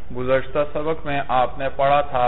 گزشتہ سبق میں آپ نے پڑھا تھا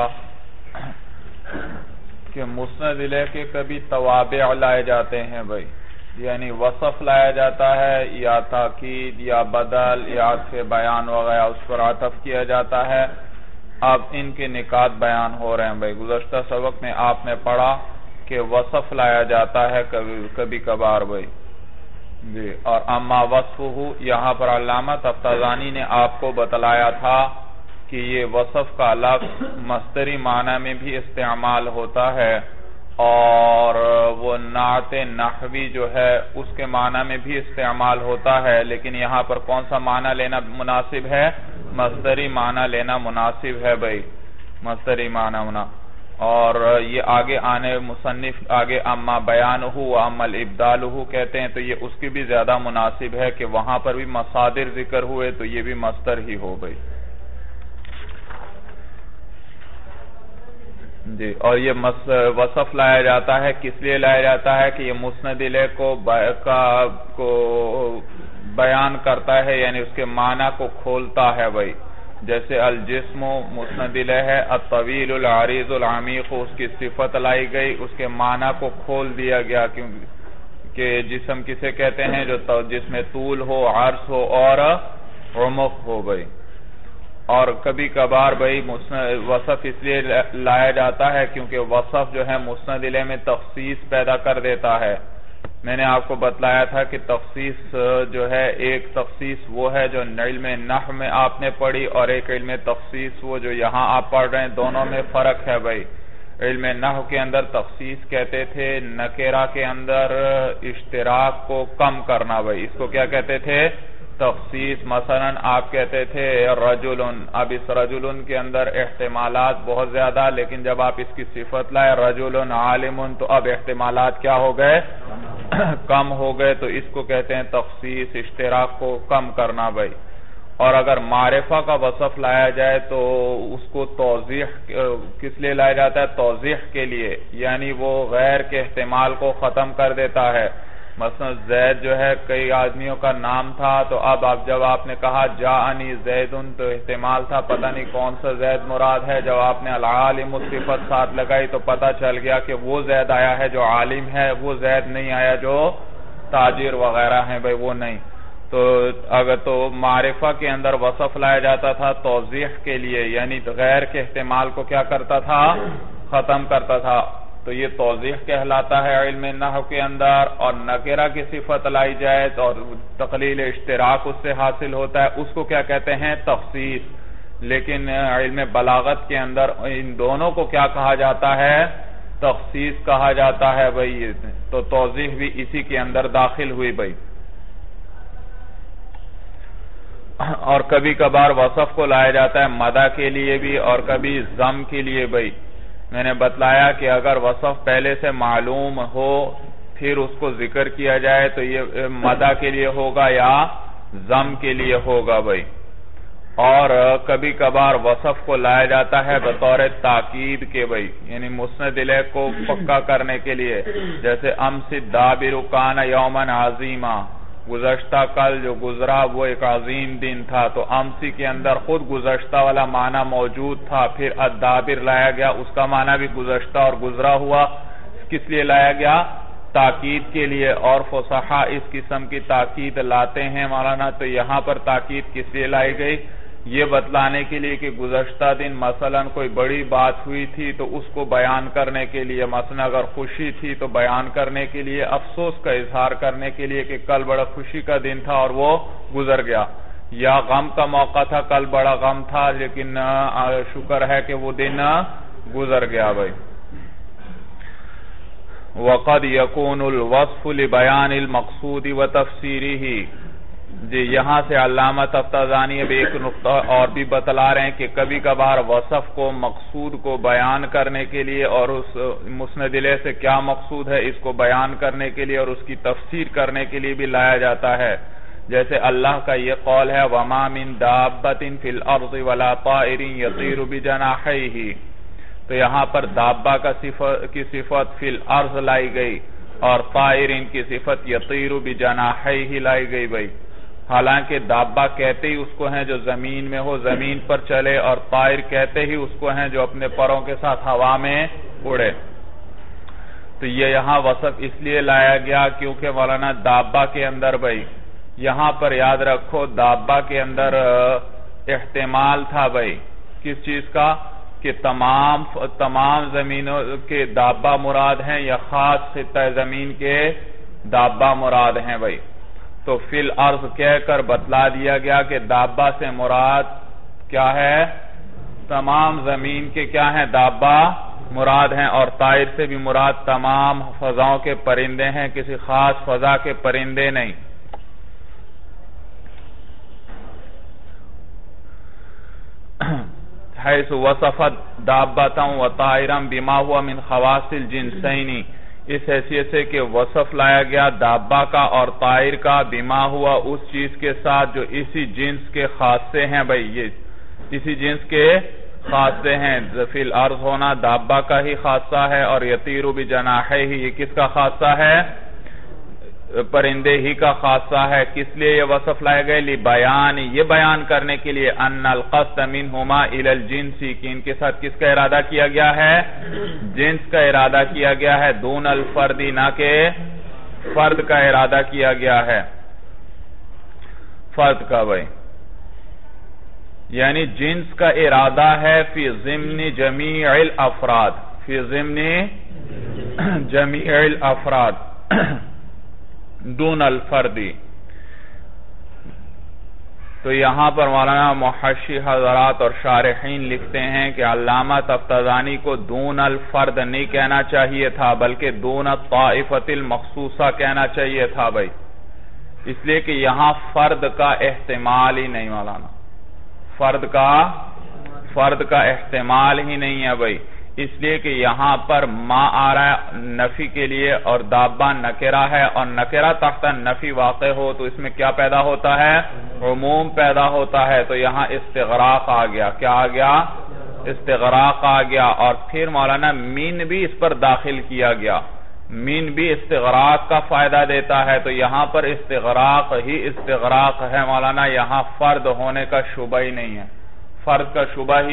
کہ مسند الیہ کے کبھی توابع لائے جاتے ہیں بھائی، یعنی وصف لایا جاتا ہے یا تاکید یا بدل یا عطف بیان وغیرہ، اس پر عطف کیا جاتا ہے۔ اب ان کے نکات بیان ہو رہے ہیں بھائی۔ گزشتہ سبق میں آپ نے پڑھا کہ وصف لایا جاتا ہے کبھی کبھار بھائی جی، اور اما وصفہ، یہاں پر علامہ تفتازانی نے آپ کو بتلایا تھا کہ یہ وصف کا لفظ مصدری معنی میں بھی استعمال ہوتا ہے اور وہ نعت نحوی جو ہے اس کے معنی میں بھی استعمال ہوتا ہے، لیکن یہاں پر کون سا معنی لینا مناسب ہے؟ مصدری معنی لینا مناسب ہے بھائی، مصدری معنی اور یہ آگے آنے مصنف آگے اما بیانہ و اما الابدالہ کہتے ہیں، تو یہ اس کی بھی زیادہ مناسب ہے کہ وہاں پر بھی مصادر ذکر ہوئے تو یہ بھی مصدر ہی ہو بھائی جی۔ اور یہ وصف لایا جاتا ہے، کس لیے لایا جاتا ہے کہ یہ مسند الیہ کو بیان کرتا ہے، یعنی اس کے معنی کو کھولتا ہے بھائی۔ جیسے الجسم مسند الیہ ہے، الطویل العریض العمیق، اس کی صفت لائی گئی، اس کے معنی کو کھول دیا گیا، کہ جسم کسے کہتے ہیں جو جس میں طول ہو، عرض ہو اور عمق ہو بھائی۔ اور کبھی کبھار بھائی وصف اس لیے لایا جاتا ہے کیونکہ وصف جو ہے مسند الیہ میں تخصیص پیدا کر دیتا ہے۔ میں نے آپ کو بتلایا تھا کہ تخصیص جو ہے، ایک تخصیص وہ ہے جو علم نحو میں آپ نے پڑھی، اور ایک علم تخصیص وہ جو یہاں آپ پڑھ رہے ہیں، دونوں میں فرق ہے بھائی۔ علم نحو کے اندر تخصیص کہتے تھے نکرہ کے اندر اشتراک کو کم کرنا بھائی، اس کو کیا کہتے تھے؟ تخصیص۔ مثلا آپ کہتے تھے رجلن، اب اس رجلن کے اندر احتمالات بہت زیادہ، لیکن جب آپ اس کی صفت لائے رجلن عالمن تو اب احتمالات کیا ہو گئے؟ کم ہو گئے، تو اس کو کہتے ہیں تخصیص، اشتراک کو کم کرنا بھائی۔ اور اگر معرفہ کا وصف لایا جائے تو اس کو توضیح کس لیے لایا جاتا ہے؟ توضیح کے لیے، یعنی وہ غیر کے احتمال کو ختم کر دیتا ہے۔ مثلا زید جو ہے کئی آدمیوں کا نام تھا، تو اب جب آپ نے کہا جاءنی زیدن تو احتمال تھا پتہ نہیں کون سا زید مراد ہے، جب آپ نے العالم صفت ساتھ لگائی تو پتہ چل گیا کہ وہ زید آیا ہے جو عالم ہے، وہ زید نہیں آیا جو تاجر وغیرہ ہیں بھائی، وہ نہیں۔ تو اگر تو معرفہ کے اندر وصف لایا جاتا تھا توضیح کے لیے، یعنی غیر کے احتمال کو کیا کرتا تھا؟ ختم کرتا تھا، تو یہ توضیح کہلاتا ہے علم نحو کے اندر۔ اور نکرہ کی صفت لائی جائے اور تقلیل اشتراک اس سے حاصل ہوتا ہے، اس کو کیا کہتے ہیں؟ تخصیص۔ لیکن علم بلاغت کے اندر ان دونوں کو کیا کہا جاتا ہے؟ تخصیص کہا جاتا ہے بھائی، تو توضیح بھی اسی کے اندر داخل ہوئی بھائی۔ اور کبھی کبھار وصف کو لایا جاتا ہے مدح کے لیے بھی اور کبھی ذم کے لیے بھائی۔ میں نے بتلایا کہ اگر وصف پہلے سے معلوم ہو پھر اس کو ذکر کیا جائے تو یہ مدح کے لیے ہوگا یا ذم کے لیے ہوگا بھائی۔ اور کبھی کبھار وصف کو لایا جاتا ہے بطور تاکید کے بھائی، یعنی مسند الیہ کو پکا کرنے کے لیے، جیسے امس الدابر کان یوما عظیما، گزشتہ کل جو گزرا وہ ایک عظیم دن تھا، تو امسی کے اندر خود گزشتہ والا معنی موجود تھا، پھر الدابر لایا گیا، اس کا معنی بھی گزشتہ اور گزرا ہوا۔ کس لیے لایا گیا؟ تاکید کے لیے۔ اور فصحاء اس قسم کی تاکید لاتے ہیں مولانا، تو یہاں پر تاکید کس لیے لائی گئی؟ یہ بتلانے کے لیے کہ گزشتہ دن مثلا کوئی بڑی بات ہوئی تھی تو اس کو بیان کرنے کے لیے، مثلا اگر خوشی تھی تو بیان کرنے کے لیے، افسوس کا اظہار کرنے کے لیے کہ کل بڑا خوشی کا دن تھا اور وہ گزر گیا، یا غم کا موقع تھا، کل بڑا غم تھا لیکن شکر ہے کہ وہ دن گزر گیا بھائی۔ وَقَدْ يَكُونُ الْوَصْفُ لِبَيَانِ الْمَقْصُودِ وَتَفْسِيرِهِ، جی یہاں سے علامہ تفتازانی اب ایک نقطہ اور بھی بتلا رہے ہیں کہ کبھی کبھار وصف کو مقصود کو بیان کرنے کے لیے اور اس مسند الیہ سے کیا مقصود ہے اس کو بیان کرنے کے لیے اور اس کی تفسیر کرنے کے لیے بھی لایا جاتا ہے۔ جیسے اللہ کا یہ قول ہے وَمَا مِن دَابَّةٍ فِي الْأَرْضِ وَلَا طَائِرٍ يَطِيرُ بِجَنَاحَيْهِ، تو یہاں پر دابہ کی صفت فی الارض لائی گئی اور طائرین کی صفت یطیر بجناحیہ لائی گئی بھائی۔ حالانکہ دابہ کہتے ہی اس کو ہیں جو زمین میں ہو، زمین پر چلے، اور طائر کہتے ہی اس کو ہیں جو اپنے پروں کے ساتھ ہوا میں اڑے۔ تو یہ یہاں وصف اس لیے لایا گیا کیونکہ مولانا دابہ کے اندر بھائی یہاں پر یاد رکھو دابہ کے اندر احتمال تھا بھائی کس چیز کا، کہ تمام زمینوں کے دابہ مراد ہیں یا خاص خطہ زمین کے دابہ مراد ہیں بھائی۔ تو فی الارض کہہ کر بتلا دیا گیا کہ دابہ سے مراد کیا ہے، تمام زمین کے کیا ہیں، دابہ مراد ہیں، اور طائر سے بھی مراد تمام فضاؤں کے پرندے ہیں، کسی خاص فضا کے پرندے نہیں۔ حیث وصفت دابتا و طائرا بما ہوا من خواص الجنسین، اس حیثیت سے کہ وصف لایا گیا دابہ کا اور طائر کا، بما ہوا اس چیز کے ساتھ جو اسی جنس کے خاصے ہیں بھئی، یہ اسی جنس کے خاصے ہیں۔ فی الارض ہونا دابہ کا ہی خاصہ ہے، اور یطیر بجناحہ ہی یہ کس کا خاصہ ہے، پرندے ہی کا خاصہ ہے۔ کس لیے یہ وصف لائے گئے، لبیان، یہ بیان کرنے کے لیے، ان القصد منہما الی الجنس، کہ ان کے ساتھ کس کا ارادہ کیا گیا ہے، جنس کا ارادہ کیا گیا ہے، دون الفرد، نہ کہ فرد کا ارادہ کیا گیا ہے، فرد کا بھائی، یعنی جنس کا ارادہ ہے فی ضمن جمیع الافراد، فی ضمن جمیع الافراد دون الفردی۔ تو یہاں پر مولانا محشی حضرات اور شارحین لکھتے ہیں کہ علامہ تفتزانی کو دون الفرد نہیں کہنا چاہیے تھا بلکہ دون الطائفۃ المخصوصہ کہنا چاہیے تھا بھائی، اس لیے کہ یہاں فرد کا احتمال ہی نہیں، مولانا فرد کا احتمال ہی نہیں ہے بھائی، اس لیے کہ یہاں پر ما آ رہا ہے نفی کے لیے، اور دابہ نکرہ ہے، اور نکرہ تحت نفی واقع ہو تو اس میں کیا پیدا ہوتا ہے، عموم پیدا ہوتا ہے۔ تو یہاں استغراق آ گیا، کیا آ گیا، استغراق آ گیا، اور پھر مولانا مین بھی اس پر داخل کیا گیا، مین بھی استغراق کا فائدہ دیتا ہے، تو یہاں پر استغراق ہی استغراق ہے مولانا، یہاں فرد ہونے کا شبہ ہی نہیں ہے، فرد کا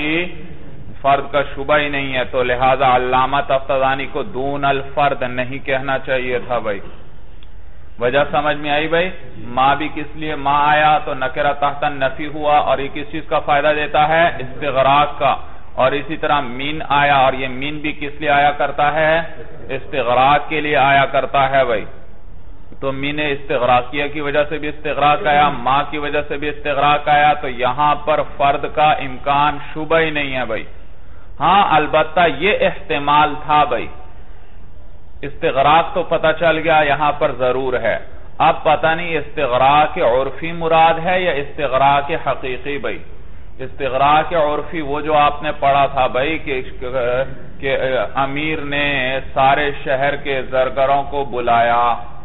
شبہ ہی نہیں ہے، تو لہذا علامہ تفتزانی کو دون الفرد نہیں کہنا چاہیے تھا بھائی۔ وجہ سمجھ میں آئی بھائی، ما بھی کس لیے ما آیا تو نکرہ تحت نفی ہوا، اور یہ کس چیز کا فائدہ دیتا ہے، استغراق کا، اور اسی طرح مین آیا، اور یہ مین بھی کس لیے آیا کرتا ہے، استغراق کے لیے آیا کرتا ہے بھائی۔ تو مین استغراقیہ کی وجہ سے بھی استغراق آیا، ما کی وجہ سے بھی استغراق آیا، تو یہاں پر فرد کا امکان شبہ ہی نہیں ہے بھائی۔ ہاں البتہ یہ احتمال تھا بھائی، استغراق تو پتہ چل گیا یہاں پر ضرور ہے، اب پتہ نہیں استغراق عرفی مراد ہے یا استغراق حقیقی بھائی۔ استغراق عرفی وہ جو آپ نے پڑھا تھا بھائی کہ امیر نے سارے شہر کے زرگروں کو بلایا،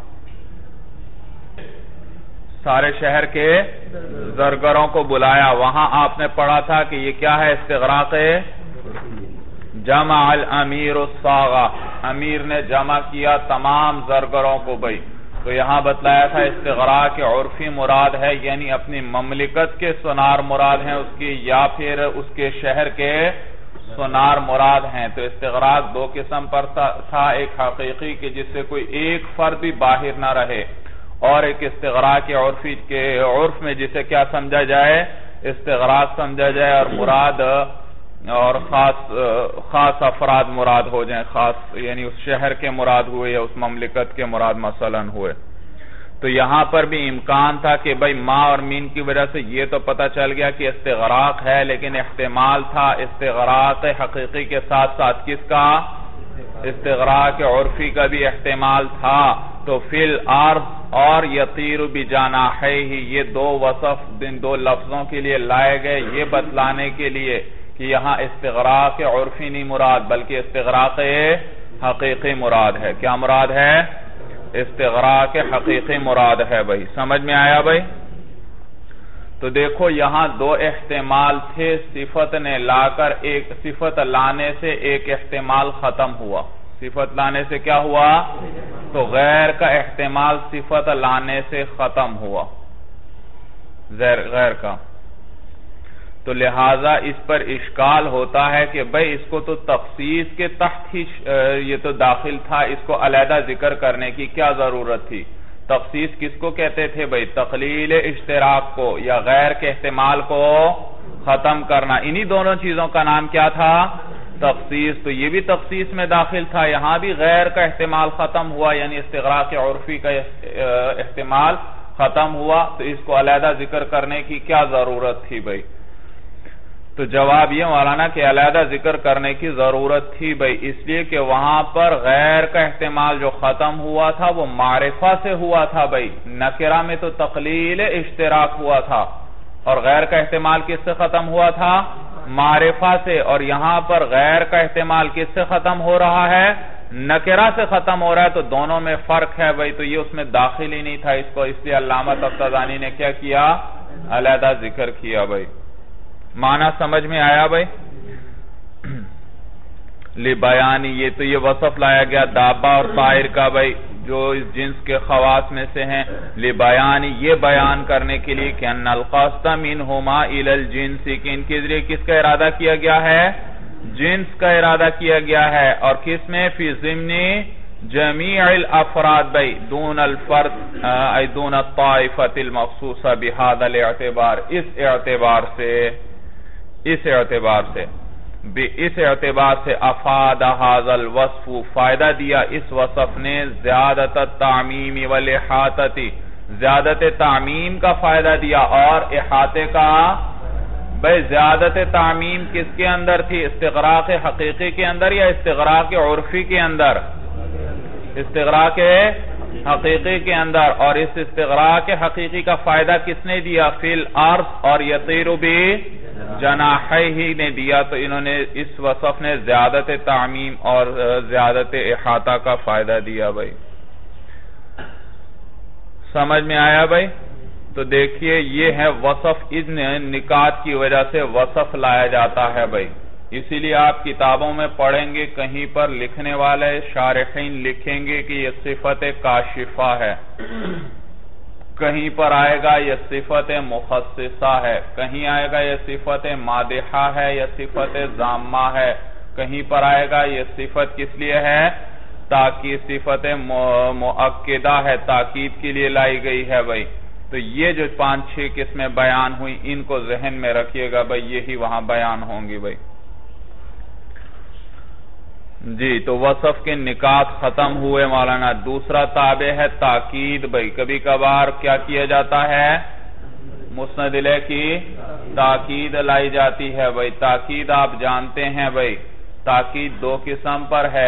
سارے شہر کے زرگروں کو بلایا، وہاں آپ نے پڑھا تھا کہ یہ کیا ہے، استغراق جمع الامیر الصاغہ، امیر نے جمع کیا تمام زرگروں کو بھائی۔ تو یہاں بتلایا تھا استغراق عرفی مراد ہے، یعنی اپنی مملکت کے سونار مراد ہیں اس کی، یا پھر اس کے شہر کے سونار مراد ہیں۔ تو استغراق دو قسم پر تھا، ایک حقیقی کہ جس سے کوئی ایک فرد بھی باہر نہ رہے، اور ایک استغراق عرفی کے عرف میں جسے کیا سمجھا جائے، استغراق سمجھا جائے، اور مراد اور خاص افراد مراد ہو جائیں، خاص یعنی اس شہر کے مراد ہوئے یا اس مملکت کے مراد مثلا ہوئے۔ تو یہاں پر بھی امکان تھا کہ بھئی ما اور مین کی وجہ سے یہ تو پتہ چل گیا کہ استغراق ہے، لیکن احتمال تھا استغراق حقیقی کے ساتھ ساتھ کس کا، استغراق عرفی کا بھی احتمال تھا۔ تو فی الارض اور یطیر بجناحہ، یہ دو وصف دو لفظوں کے لیے لائے گئے، یہ بتلانے کے لیے کہ یہاں استغراق عرفی نہیں مراد بلکہ استغراق حقیقی مراد ہے۔ کیا مراد ہے، استغراق حقیقی مراد ہے بھائی، سمجھ میں آیا بھائی؟ تو دیکھو یہاں دو احتمال تھے، صفت نے لا کر ایک صفت لانے سے ایک احتمال ختم ہوا، صفت لانے سے کیا ہوا، تو غیر کا احتمال صفت لانے سے ختم ہوا۔ غیر کا. تو لہٰذا اس پر اشکال ہوتا ہے کہ بھئی اس کو تو تخصیص کے تحت ہی یہ تو داخل تھا، اس کو علیحدہ ذکر کرنے کی کیا ضرورت تھی؟ تخصیص کس کو کہتے تھے بھئی؟ تقلیل اشتراک کو یا غیر کے احتمال کو ختم کرنا. انہی دونوں چیزوں کا نام کیا تھا؟ تخصیص. تو یہ بھی تخصیص میں داخل تھا، یہاں بھی غیر کا احتمال ختم ہوا، یعنی استغراق عرفی کا احتمال ختم ہوا، تو اس کو علیحدہ ذکر کرنے کی کیا ضرورت تھی بھئی؟ تو جواب یہ مولانا کہ علیحدہ ذکر کرنے کی ضرورت تھی بھئی، اس لیے کہ وہاں پر غیر کا احتمال جو ختم ہوا تھا وہ معرفہ سے ہوا تھا بھئی. نکرہ میں تو تقلیل اشتراک ہوا تھا، اور غیر کا احتمال کس سے ختم ہوا تھا؟ معرفہ سے. اور یہاں پر غیر کا احتمال کس سے ختم ہو رہا ہے؟ نکرہ سے ختم ہو رہا ہے. تو دونوں میں فرق ہے بھئی، تو یہ اس میں داخل ہی نہیں تھا اس کو، اس لیے علامہ تفتزانی نے کیا کیا؟ علیحدہ ذکر کیا بھئی. معنی سمجھ میں آیا بھئی؟ لبیانی، یہ تو یہ وصف لایا گیا دابہ اور طائر کا بھئی، جو اس جنس کے خواص میں سے ہیں. لبیانی، یہ بیان کرنے کے لیے کہ ان القصد منہما الی الجنس، کہ ان کے ذریعے کس کا ارادہ کیا گیا ہے؟ جنس کا ارادہ کیا گیا ہے. اور کس میں؟ فی ضمن جمیع الافراد بھئی، دون الفرد ای دون الطائفۃ المخصوصہ بہذا الاعتبار، اس اعتبار سے افاد ھذا الوصف، فائدہ دیا اس وصف نے زیادت التعمیم والاحاطۃ، زیادت تعمیم کا فائدہ دیا اور احاطے کا. بھئی زیادت تعمیم کس کے اندر تھی؟ استغراق حقیقی کے اندر یا استغراق عرفی کے اندر؟ استغراق حقیقی کے اندر. اور اس استغراق حقیقی کا فائدہ کس نے دیا؟ فی الارض اور یطیر بجناحیہ نے دیا. تو انہوں نے اس وصف نے زیادت تعمیم اور زیادت احاطہ کا فائدہ دیا بھئی. سمجھ میں آیا بھئی؟ تو دیکھیے یہ ہے وصف، ان نکات کی وجہ سے وصف لایا جاتا ہے بھئی. اسی لیے آپ کتابوں میں پڑھیں گے کہیں پر لکھنے والے شارحین لکھیں گے کہ یہ صفت کاشفہ ہے، کہیں پر آئے گا یہ صفت مخصصہ ہے، کہیں آئے گا یہ صفت مادحہ ہے یا صفت ضامہ ہے، کہیں پر آئے گا یہ صفت کس لیے ہے؟ تاکید، صفت مؤکدہ ہے، تاکید کے لیے لائی گئی ہے بھئی. تو یہ جو 5-6 قسمیں بیان ہوئی ان کو ذہن میں رکھیے گا بھئی، یہی وہاں بیان ہوں گی بھئی. جی تو وصف کے نکات ختم ہوئے مولانا. دوسرا تابع ہے تاکید بھئی. کبھی کبھار کیا کیا جاتا ہے؟ مسند الیہ کی تاکید لائی جاتی ہے بھئی. تاکید آپ جانتے ہیں بھئی، تاکید 2 قسم پر ہے.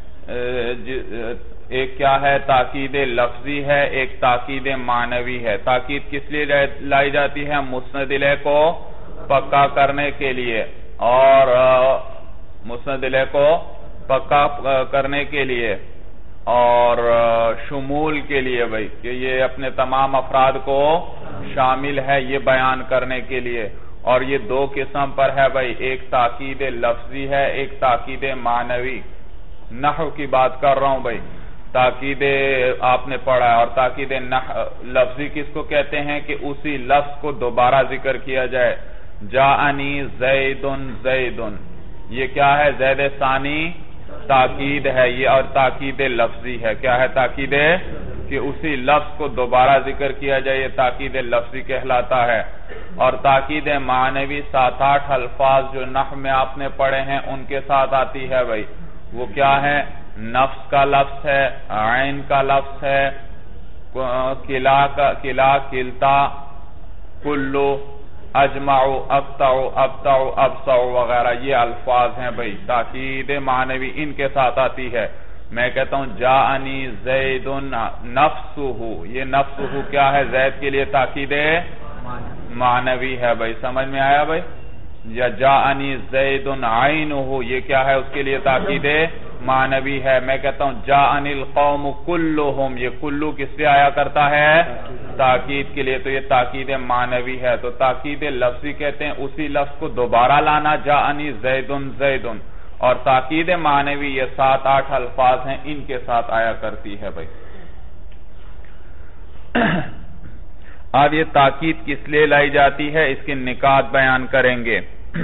ایک کیا ہے؟ تاکید لفظی ہے، ایک تاکید معنوی ہے. تاکید کس لیے لائی جاتی ہے؟ مسند الیہ کو پکا کرنے کے لیے، اور مسند الیہ کو پکا کرنے کے لیے اور شمول کے لیے بھئی، کہ یہ اپنے تمام افراد کو شامل ہے، یہ بیان کرنے کے لیے. اور یہ 2 قسم پر ہے بھئی، ایک تاکید لفظی ہے، ایک تاکید معنوی. نحو کی بات کر رہا ہوں بھئی. تاکید آپ نے پڑھا ہے. اور تاکید لفظی کس کو کہتے ہیں؟ کہ اسی لفظ کو دوبارہ ذکر کیا جائے. جاءنی زید زید، یہ کیا ہے؟ زید ثانی تاکید ہے یہ، اور تاکید لفظی ہے. کیا ہے تاکید؟ کہ اسی لفظ کو دوبارہ ذکر کیا جائے، یہ تاکید لفظی کہلاتا ہے. اور تاکید معنوی 7-8 الفاظ جو نحو میں آپ نے پڑھے ہیں ان کے ساتھ آتی ہے بھئی. وہ کیا ہے؟ نفس کا لفظ ہے، عین کا لفظ ہے، کلا کلتا، کلو، اجمعو، اقطعو، ابتعو، ابصعو وغیرہ یہ الفاظ ہیں بھئی. تاکید معنوی ان کے ساتھ آتی ہے. میں کہتا ہوں جاءنی زید نفسہ، یہ نفسہ کیا ہے؟ زید کے لیے تاکید معنوی ہے بھئی. سمجھ میں آیا بھئی؟ یا جاءنی زید عینہ، یہ کیا ہے؟ اس کے لیے تاکید معنوی ہے. میں کہتا ہوں جاءنی القوم کلہم، یہ کلو کس لیے آیا کرتا ہے؟ تاکید کے لیے. تو یہ تاکید معنوی ہے. تو تاکید لفظی کہتے ہیں اسی لفظ کو دوبارہ لانا، جاءنی زید زید. اور تاکید معنوی یہ 7-8 الفاظ ہیں، ان کے ساتھ آیا کرتی ہے بھئی. اب یہ تاکید کس لیے لائی جاتی ہے، اس کی نکات بیان کریں گے۔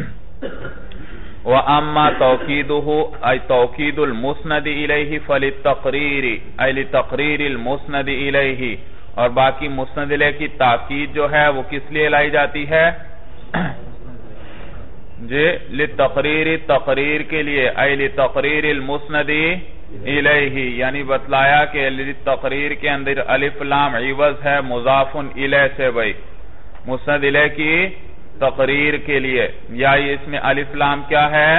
وَأَمَّا تَوْكِيدُهُ أي توكيد المسند إليه فللتقرير أي لتقرير المسند إليه، اور باقی مسند الیہ کی تاکید جو ہے وہ کس لیے لائی جاتی ہے جی لتقریر، تقریر کے لیے، أي لتقرير المسند الیہ، یعنی بتلایا کہ تقریر کے اندر الف لام عوض ہے مضاف الیہ سے بھائی، مسند الیہ کی تقریر کے لیے، یا اس میں الف لام کیا ہے،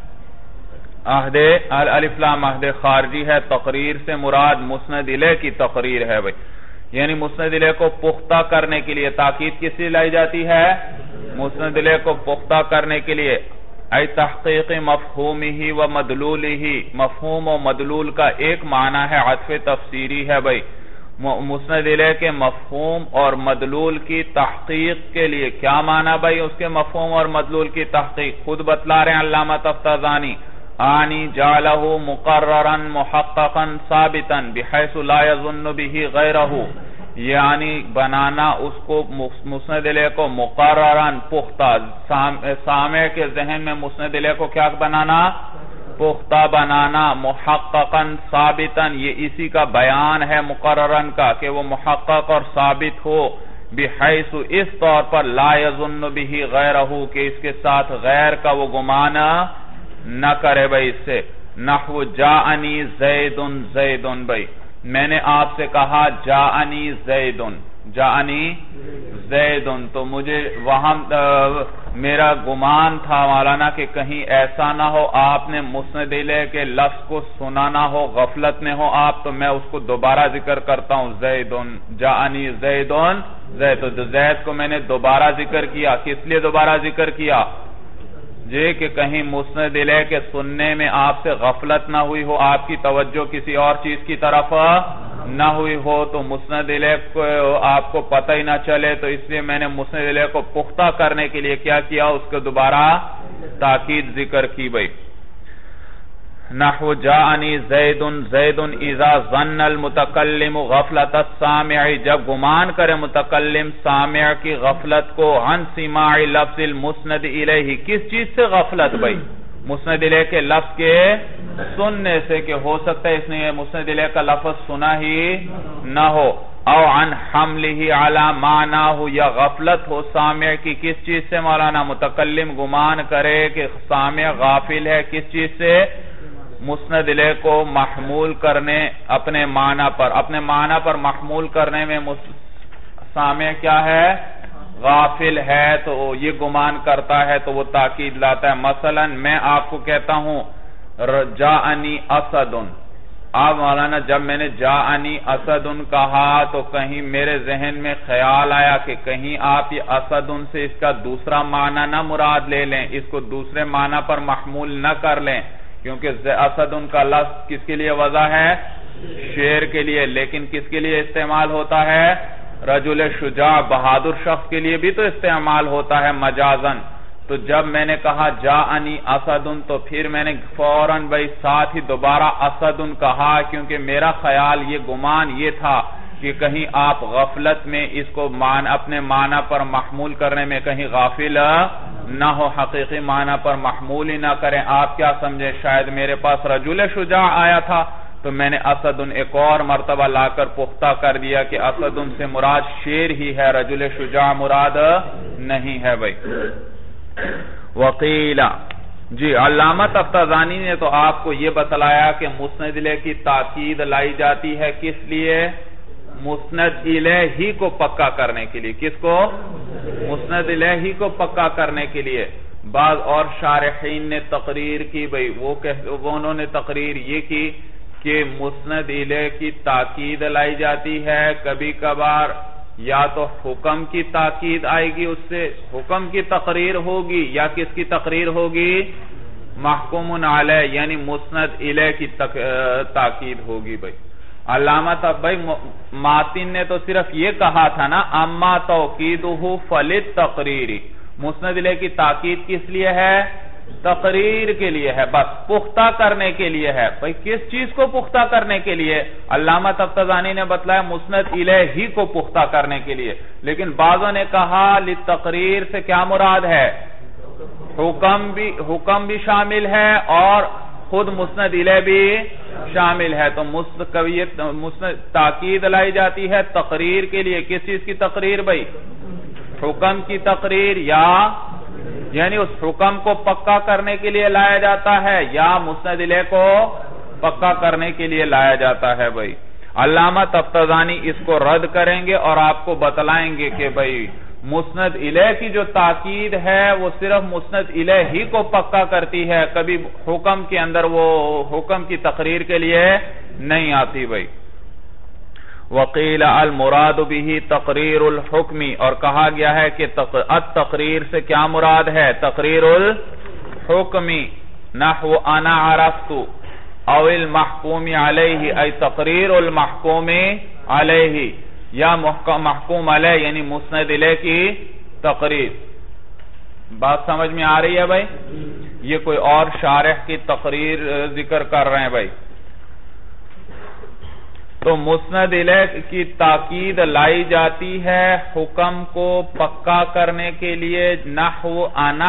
الف لام عہد خارجی ہے، تقریر سے مراد مسند الیہ کی تقریر ہے بھائی، یعنی مسند الیہ کو پختہ کرنے کے لیے تاکید کس لیے لائی جاتی ہے، مسند الیہ کو پختہ کرنے کے لیے، ای تحقیق مفہومہ و مدلولہ، مفہوم و مدلول کا ایک معنی ہے عطف تفسیری ہے بھائی، مسند الیہ کے مفہوم اور مدلول کی تحقیق کے لیے، کیا معنی بھائی اس کے مفہوم اور مدلول کی تحقیق، خود بتلا رہے ہیں علامہ تفتازانی، آنی جعلہ مقررا محققا ثابتا بحیث لا یظن به غیرہ، یعنی بنانا اس کو مسند الیہ کو مقررن پختہ، سامع کے ذہن میں مسند الیہ کو کیا بنانا، پختہ بنانا، محققن ثابتن، یہ اسی کا بیان ہے مقررن کا کہ وہ محقق اور ثابت ہو، بحیث اس طور پر لا یظن به غیرہ کہ اس کے ساتھ غیر کا وہ گمان نہ کرے بھائی، اس سے نحو جاءنی زیدن زیدن بھائی، میں نے آپ سے کہا جاءنی زیدن، جاءنی زیدن، تو مجھے وہاں میرا گمان تھا مولانا کہ کہیں ایسا نہ ہو آپ نے مسند الیہ کے لفظ کو سنا نہ ہو، غفلت میں ہو آپ، تو میں اس کو دوبارہ ذکر کرتا ہوں، زیدن جاءنی زیدن زید کو میں نے دوبارہ ذکر کیا، کس لیے دوبارہ ذکر کیا جی کہ کہیں مسند الیہ کے سننے میں آپ سے غفلت نہ ہوئی ہو، آپ کی توجہ کسی اور چیز کی طرف نہ ہوئی ہو، تو مسند الیہ کو آپ کو پتہ ہی نہ چلے، تو اس لیے میں نے مسند الیہ کو پختہ کرنے کے لیے کیا کیا، اس کو دوبارہ تاکید ذکر کی بھائی، نحو جاءنی زید زید اذا ظن المتکلم غفلت السامع، جب گمان کرے متکلم سامع کی غفلت کو، عن سماع لفظ المسند الیہ، کس چیز سے غفلت بھائی، مسند الیہ کے لفظ کے سننے سے، کہ ہو سکتا ہے اس نے مسند الیہ کا لفظ سنا ہی نہ ہو، او عن حملہ علی معناہ، یا غفلت ہو سامع کی کس چیز سے مولانا، متکلم گمان کرے کہ سامع غافل ہے کس چیز سے، مسند الیہ کو محمول کرنے اپنے معنی پر محمول کرنے میں سامع کیا ہے، غافل ہے، تو یہ گمان کرتا ہے تو وہ تاکید لاتا ہے۔ مثلا میں آپ کو کہتا ہوں جاءنی اسد، اب مولانا جب میں نے جاءنی اسد کہا تو کہیں میرے ذہن میں خیال آیا کہ کہیں آپ یہ اسد سے اس کا دوسرا معنی نہ مراد لے لیں، اس کو دوسرے معنی پر محمول نہ کر لیں، کیونکہ اسد کا لفظ کس کے لیے وضع ہے، شیر کے لیے، لیکن کس کے لیے استعمال ہوتا ہے، رجل شجاع بہادر شخص کے لیے بھی تو استعمال ہوتا ہے مجازن۔ تو جب میں نے کہا جاءنی اسد تو پھر میں نے فوراً بھائی ساتھ ہی دوبارہ اسد کہا، کیونکہ میرا خیال یہ گمان یہ تھا کہ کہیں آپ غفلت میں اس کو اپنے معنی پر محمول کرنے میں کہیں غافل نہ ہو، حقیقی معنی پر محمول ہی نہ کریں، آپ کیا سمجھے شاید میرے پاس رجل شجاع آیا تھا، تو میں نے اسد ایک اور مرتبہ لا کر پختہ کر دیا کہ اسد سے مراد شیر ہی ہے، رجل شجاع مراد نہیں ہے بھائی۔ وقیلہ جی علامہ تفتازانی نے تو آپ کو یہ بتلایا کہ مسند الیہ کی تاکید لائی جاتی ہے کس لیے، مسند الیہ ہی کو پکا کرنے کے لیے، کس کو، مسند الیہ ہی کو پکا کرنے کے لیے۔ بعض اور شارحین نے تقریر کی بھئی، انہوں نے تقریر یہ کی کہ مسند الیہ کی تاکید لائی جاتی ہے، کبھی کبھار یا تو حکم کی تاکید آئے گی، اس سے حکم کی تقریر ہوگی، یا کس کی تقریر ہوگی، محکوم علیہ یعنی مسند الیہ کی تاکید ہوگی بھئی۔ علامہ بھائی ماتن نے تو صرف یہ کہا تھا نا، اما توقیدہ فللتقریر، مسند الیہ کی تاکید کس لیے ہے، تقریر کے لیے ہے، بس پختہ کرنے کے لیے ہے۔ بھئی کس چیز کو پختہ کرنے کے لیے؟ علامہ تفتزانی نے بتلایا مسند الیہ ہی کو پختہ کرنے کے لیے، لیکن بعضوں نے کہا للتقریر سے کیا مراد ہے؟ حکم بھی شامل ہے اور خود مسند الیہ بھی شامل ہے، تو مسند تاکید لائی جاتی ہے تقریر کے لیے۔ کس چیز کی تقریر بھئی؟ حکم کی تقریر، یا یعنی اس حکم کو پکا کرنے کے لیے لایا جاتا ہے یا مسند الیہ کو پکا کرنے کے لیے لایا جاتا ہے بھئی۔ علامہ تفتزانی اس کو رد کریں گے اور آپ کو بتلائیں گے کہ بھئی مسند الیہ کی جو تاکید ہے وہ صرف مسند الیہ ہی کو پکا کرتی ہے، کبھی حکم کے اندر وہ حکم کی تقریر کے لیے نہیں آتی بھئی۔ وقیل المراد به تقریر الحکم، اور کہا گیا ہے کہ التقریر سے کیا مراد ہے؟ تقریر الحکم، نحو انا عرفت او المحکوم علیہ، ای تقریر المحکوم علیہ، یا محکوم علیہ یعنی مسند الیہ کی تقریر۔ بات سمجھ میں آ رہی ہے بھائی؟ یہ کوئی اور شارح کی تقریر ذکر کر رہے ہیں بھائی۔ تو مسند الیہ کی تاکید لائی جاتی ہے حکم کو پکا کرنے کے لیے، نحو انا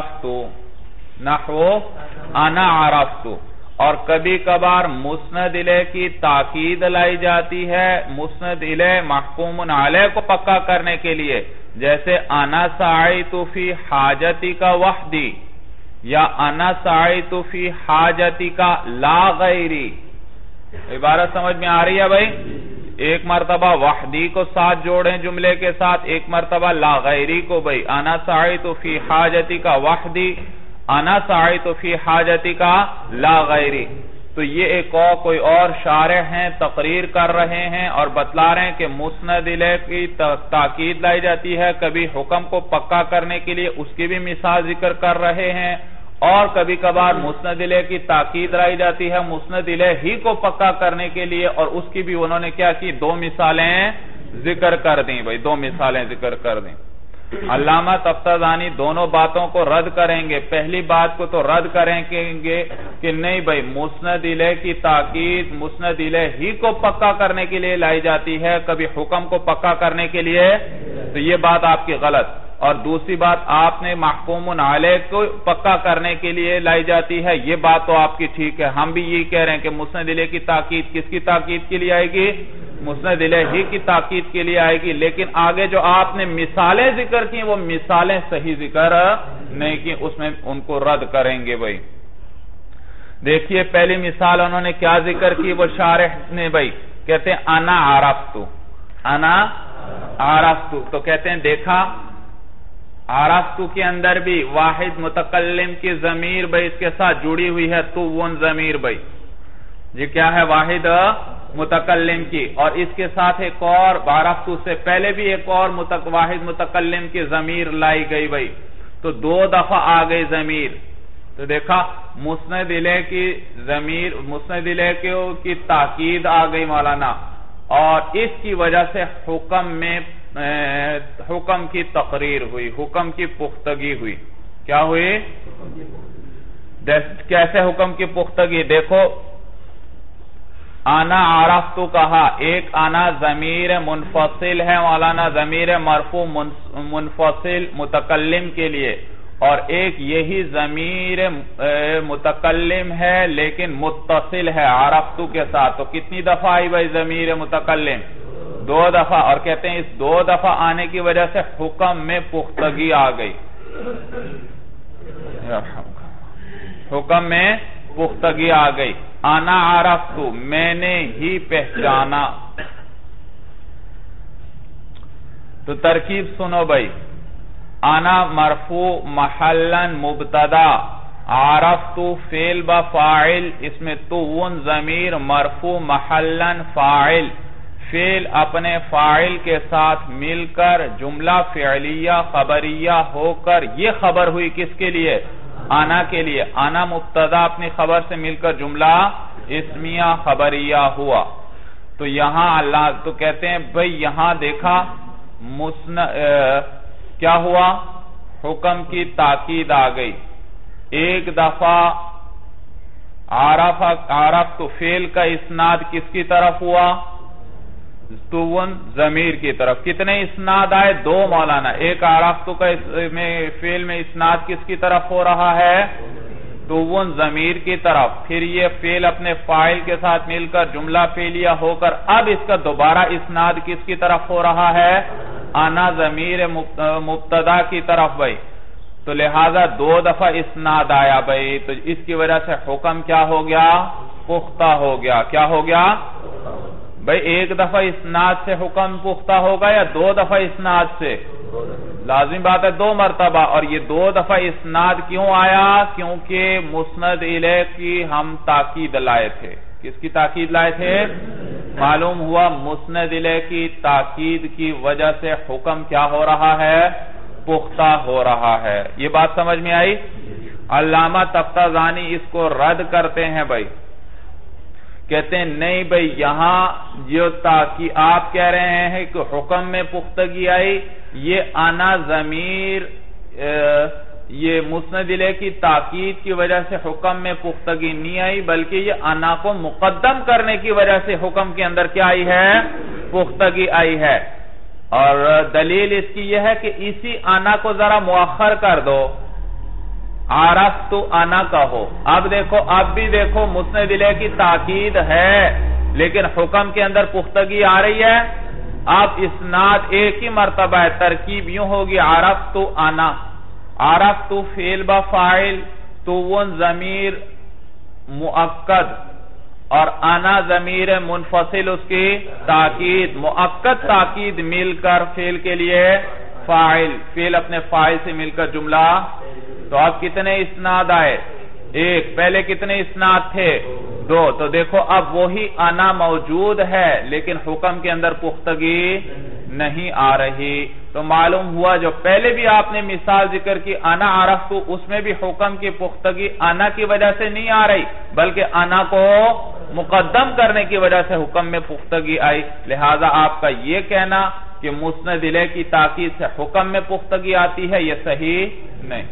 عرفت، اور کبھی کبھار مسند الیہ کی تاکید لائی جاتی ہے مسند الیہ محکوم علیہ کو پکا کرنے کے لیے، جیسے انا سعیت فی حاجتی کا وحدی، یا انا سعیت فی حاجتی کا لا غیری۔ عبارت سمجھ میں آ رہی ہے بھائی؟ ایک مرتبہ وحدی کو ساتھ جوڑیں جملے کے ساتھ، ایک مرتبہ لا غیری کو بھائی، انا سعیت فی حاجتی کا وحدی، انا سعیت فی حاجتی کا لا غیری۔ تو یہ ایک اور کوئی اور شارح ہیں تقریر کر رہے ہیں اور بتلا رہے ہیں کہ مسند الیہ کی تاکید لائی جاتی ہے کبھی حکم کو پکا کرنے کے لیے، اس کی بھی مثال ذکر کر رہے ہیں، اور کبھی کبھار مسند الیہ کی تاکید لائی جاتی ہے مسند الیہ ہی کو پکا کرنے کے لیے، اور اس کی بھی انہوں نے کیا کی؟ دو مثالیں ذکر کر دیں بھائی، دو مثالیں ذکر کر دیں۔ علامہ تفتزانی دونوں باتوں کو رد کریں گے۔ پہلی بات کو تو رد کریں گے کہ نہیں بھائی، مسند الیہ کی تاکید مسند الیہ ہی کو پکا کرنے کے لیے لائی جاتی ہے، کبھی حکم کو پکا کرنے کے لیے، تو یہ بات آپ کی غلط۔ اور دوسری بات، آپ نے محکوم علیہ کو پکا کرنے کے لیے لائی جاتی ہے، یہ بات تو آپ کی ٹھیک ہے۔ ہم بھی یہی کہہ رہے ہیں کہ مسند الیہ کی تاکید کس کی تاکید کے لیے آئے گی؟ مسند الیہ ہی کی تاکید کے لیے آئے گی، لیکن آگے جو آپ نے مثالیں ذکر کی وہ مثالیں صحیح ذکر نہیں کی، اس میں ان کو رد کریں گے بھائی۔ دیکھیے پہلی مثال انہوں نے کیا ذکر کی وہ شارح نے بھائی، کہتے ہیں انا عرفت، تو کہتے ہیں دیکھا عرفت کے اندر بھی واحد متکلم کی ضمیر بھائی اس کے ساتھ جڑی ہوئی ہے، تو ون ضمیر بھائی یہ کیا ہے؟ واحد متکلم کی، اور اس کے ساتھ ایک اور عرفت سے پہلے بھی ایک اور واحد متکلم کی ضمیر لائی گئی بھائی، تو دو دفعہ آ گئی ضمیر۔ تو دیکھا مسند الیہ کی ضمیر، مسند الیہ کی تاکید آ گئی مولانا، اور اس کی وجہ سے حکم کی تقریر ہوئی، حکم کی پختگی ہوئی۔ کیا ہوئی؟ کیسے حکم کی پختگی؟ دیکھو انا عرفت کہا، ایک انا ضمیر منفصل ہے مولانا، ضمیر مرفوع منفصل متکلم کے لیے، اور ایک یہی ضمیر متکلم ہے لیکن متصل ہے عرفت کے ساتھ، تو کتنی دفعہ آئی بھائی ضمیر متکلم؟ دو دفعہ، اور کہتے ہیں اس دو دفعہ آنے کی وجہ سے حکم میں پختگی آ گئی، حکم میں پختگی آ گئی۔ انا عرفت، میں نے ہی پہچانا۔ تو ترکیب سنو بھائی، انا مرفوع محلا مبتدا، عرفت فعل بفاعل، اس میں تو ضمیر مرفوع محلا فاعل، فعل اپنے فاعل کے ساتھ مل کر جملہ فعلیہ خبریہ ہو کر یہ خبر ہوئی کس کے لیے؟ انا کے لیے۔ انا مبتدا اپنی خبر سے مل کر جملہ اسمیہ خبریہ ہوا۔ تو یہاں اللہ تو کہتے ہیں بھئی یہاں دیکھا کیا ہوا؟ حکم کی تاکید آ گئی، ایک دفعہ عرفت فعل کا اسناد کس کی طرف ہوا؟ تون ضمیر کی طرف. کتنے اسناد آئے؟ 2 مولانا. ایک عرفت کا فعل میں اسناد کس کی طرف ہو رہا ہے؟ تون ضمیر کی طرف. پھر یہ فعل اپنے فاعل کے ساتھ مل کر جملہ فعلیہ ہو کر اب اس کا دوبارہ اسناد کس کی طرف ہو رہا ہے؟ انا ضمیر مبتدا کی طرف بھائی. تو لہذا 2 دفعہ اسناد آیا بھائی، تو اس کی وجہ سے حکم کیا ہو گیا؟ پختہ ہو گیا. کیا ہو گیا بھائی؟ ایک دفعہ اسناد سے حکم پختہ ہوگا یا 2 دفعہ اسناد سے؟ لازم بات ہے 2 مرتبہ. اور یہ 2 دفعہ اسناد کیوں آیا؟ کیونکہ مسند الیہ کی ہم تاکید لائے تھے. کس کی تاکید لائے تھے؟ معلوم ہوا مسند الیہ کی تاکید کی وجہ سے حکم کیا ہو رہا ہے؟ پختہ ہو رہا ہے. یہ بات سمجھ میں آئی؟ علامہ تفتازانی اس کو رد کرتے ہیں بھائی، کہتے ہیں نہیں بھائی، یہاں جو تاکید آپ کہہ رہے ہیں کہ حکم میں پختگی آئی، یہ انا ضمیر یہ مسند الیہ کی تاکید کی وجہ سے حکم میں پختگی نہیں آئی، بلکہ یہ انا کو مقدم کرنے کی وجہ سے حکم کے اندر کیا آئی ہے؟ پختگی آئی ہے. اور دلیل اس کی یہ ہے کہ اسی انا کو ذرا مؤخر کر دو، عرفت انا کہو. اب دیکھو، اب بھی دیکھو مسند الیہ کی تاکید ہے لیکن حکم کے اندر پختگی آ رہی ہے. اب اسناد ایک ہی مرتبہ ہے، ترکیب یوں ہوگی عرفت انا. عرفت فعل با فاعل، تون ضمیر مؤکد اور انا ضمیر منفصل اس کی تاکید. مؤکد تاکید مل کر فعل کے لیے فاعل، فعل اپنے فاعل سے مل کر جملہ. تو اب کتنے اسناد آئے؟ 1. پہلے کتنے اسناد تھے؟ 2. تو دیکھو اب وہی انا موجود ہے لیکن حکم کے اندر پختگی نہیں آ رہی. تو معلوم ہوا جو پہلے بھی آپ نے مثال ذکر کی انا عرفت، اس میں بھی حکم کی پختگی انا کی وجہ سے نہیں آ رہی بلکہ انا کو مقدم کرنے کی وجہ سے حکم میں پختگی آئی. لہذا آپ کا یہ کہنا کہ مسند الیہ کی تاکید سے حکم میں پختگی آتی ہے، یہ صحیح نہیں.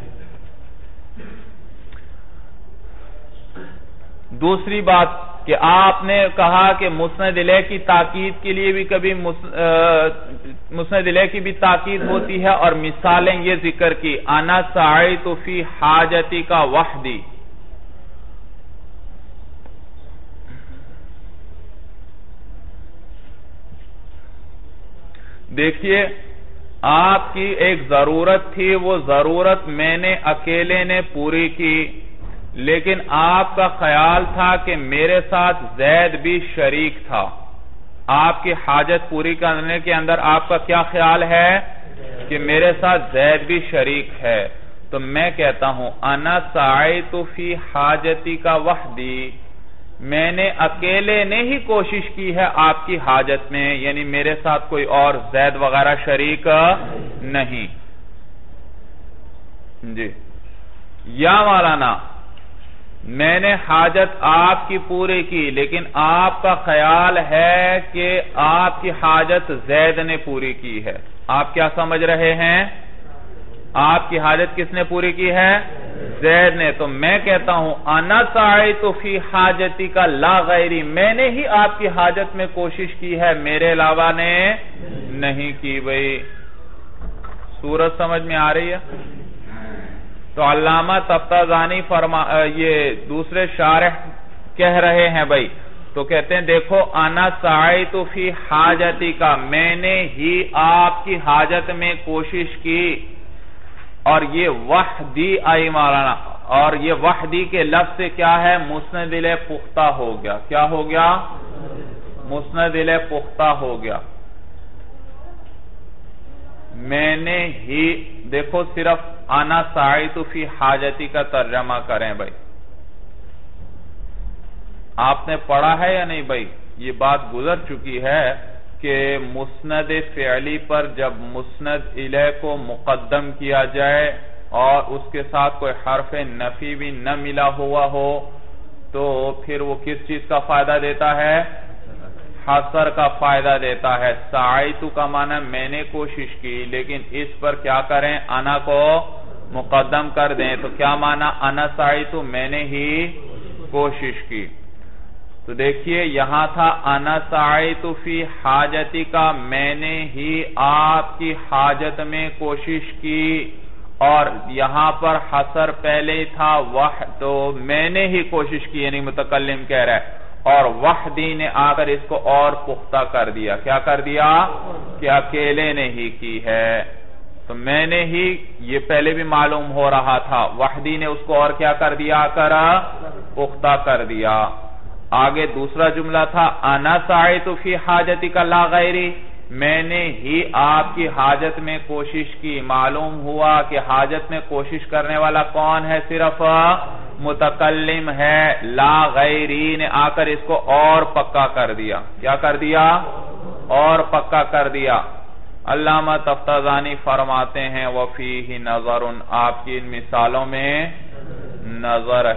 دوسری بات کہ آپ نے کہا کہ مسند الیہ کی تاکید کے لیے بھی کبھی مسند الیہ کی بھی تاکید ہوتی ہے اور مثالیں یہ ذکر کی انا سعیت فی حاجتی کا وحدی. دیکھیے آپ کی ایک ضرورت تھی، وہ ضرورت میں نے اکیلے نے پوری کی، لیکن آپ کا خیال تھا کہ میرے ساتھ زید بھی شریک تھا. آپ کی حاجت پوری کرنے کے اندر آپ کا کیا خیال ہے کہ میرے ساتھ زید بھی شریک ہے. تو میں کہتا ہوں انا سعیت فی حاجتی کا وحدی، میں نے اکیلے نے ہی کوشش کی ہے آپ کی حاجت میں، یعنی میرے ساتھ کوئی اور زید وغیرہ شریک نہیں. جی. یا مولانا میں نے حاجت آپ کی پوری کی لیکن آپ کا خیال ہے کہ آپ کی حاجت زید نے پوری کی ہے. آپ کیا سمجھ رہے ہیں؟ آپ کی حاجت کس نے پوری کی ہے؟ زید نے. تو میں کہتا ہوں انا سعیت فی حاجتی کا لا غیری، میں نے ہی آپ کی حاجت میں کوشش کی ہے، میرے علاوہ نے نہیں کی. بھئی صورت سمجھ میں آ رہی ہے؟ تو علامہ تفتازانی یہ دوسرے شارح کہہ رہے ہیں بھائی، تو کہتے ہیں دیکھو انا سعیت فی حاجتی کا، میں نے ہی آپ کی حاجت میں کوشش کی. اور یہ وحدی آئی مولانا، اور یہ وحدی کے لفظ سے کیا ہے؟ مسند الیہ پختہ ہو گیا. کیا ہو گیا؟ مسند الیہ پختہ ہو گیا. میں نے ہی، دیکھو صرف انا سعیت فی حاجتی کا ترجمہ کریں بھائی. آپ نے پڑھا ہے یا نہیں بھائی؟ یہ بات گزر چکی ہے کہ مسند فعلی پر جب مسند الیہ کو مقدم کیا جائے اور اس کے ساتھ کوئی حرف نفی بھی نہ ملا ہوا ہو تو پھر وہ کس چیز کا فائدہ دیتا ہے؟ حصر کا فائدہ دیتا ہے. سعیت کا معنی میں نے کوشش کی، لیکن اس پر کیا کریں؟ انا کو مقدم کر دیں تو کیا معنی انا سعیت میں نے ہی کوشش کی. تو دیکھیے یہاں تھا انا سعیت فی حاجتی کا میں نے ہی آپ کی حاجت میں کوشش کی، اور یہاں پر حصر پہلے تھا تو میں نے ہی کوشش کی یعنی متکلم کہہ رہا ہے، اور وحدی نے آ کر اس کو اور پختہ کر دیا. کیا کر دیا کہ اکیلے نے ہی کی ہے. تو میں نے ہی یہ پہلے بھی معلوم ہو رہا تھا، وحدی نے اس کو اور کیا کر دیا پختہ کر دیا. آگے دوسرا جملہ تھا انا سعیت فی حاجتی کا لا غیری، میں نے ہی آپ کی حاجت میں کوشش کی. معلوم ہوا کہ حاجت میں کوشش کرنے والا کون ہے؟ صرف متکلم ہے. لا غیری نے آ کر اس کو اور پکا کر دیا. کیا کر دیا؟ اور پکا کر دیا. علامہ تفتازانی فرماتے ہیں وَفِيهِ نَظَرٌ، آپ کی ان مثالوں میں نظر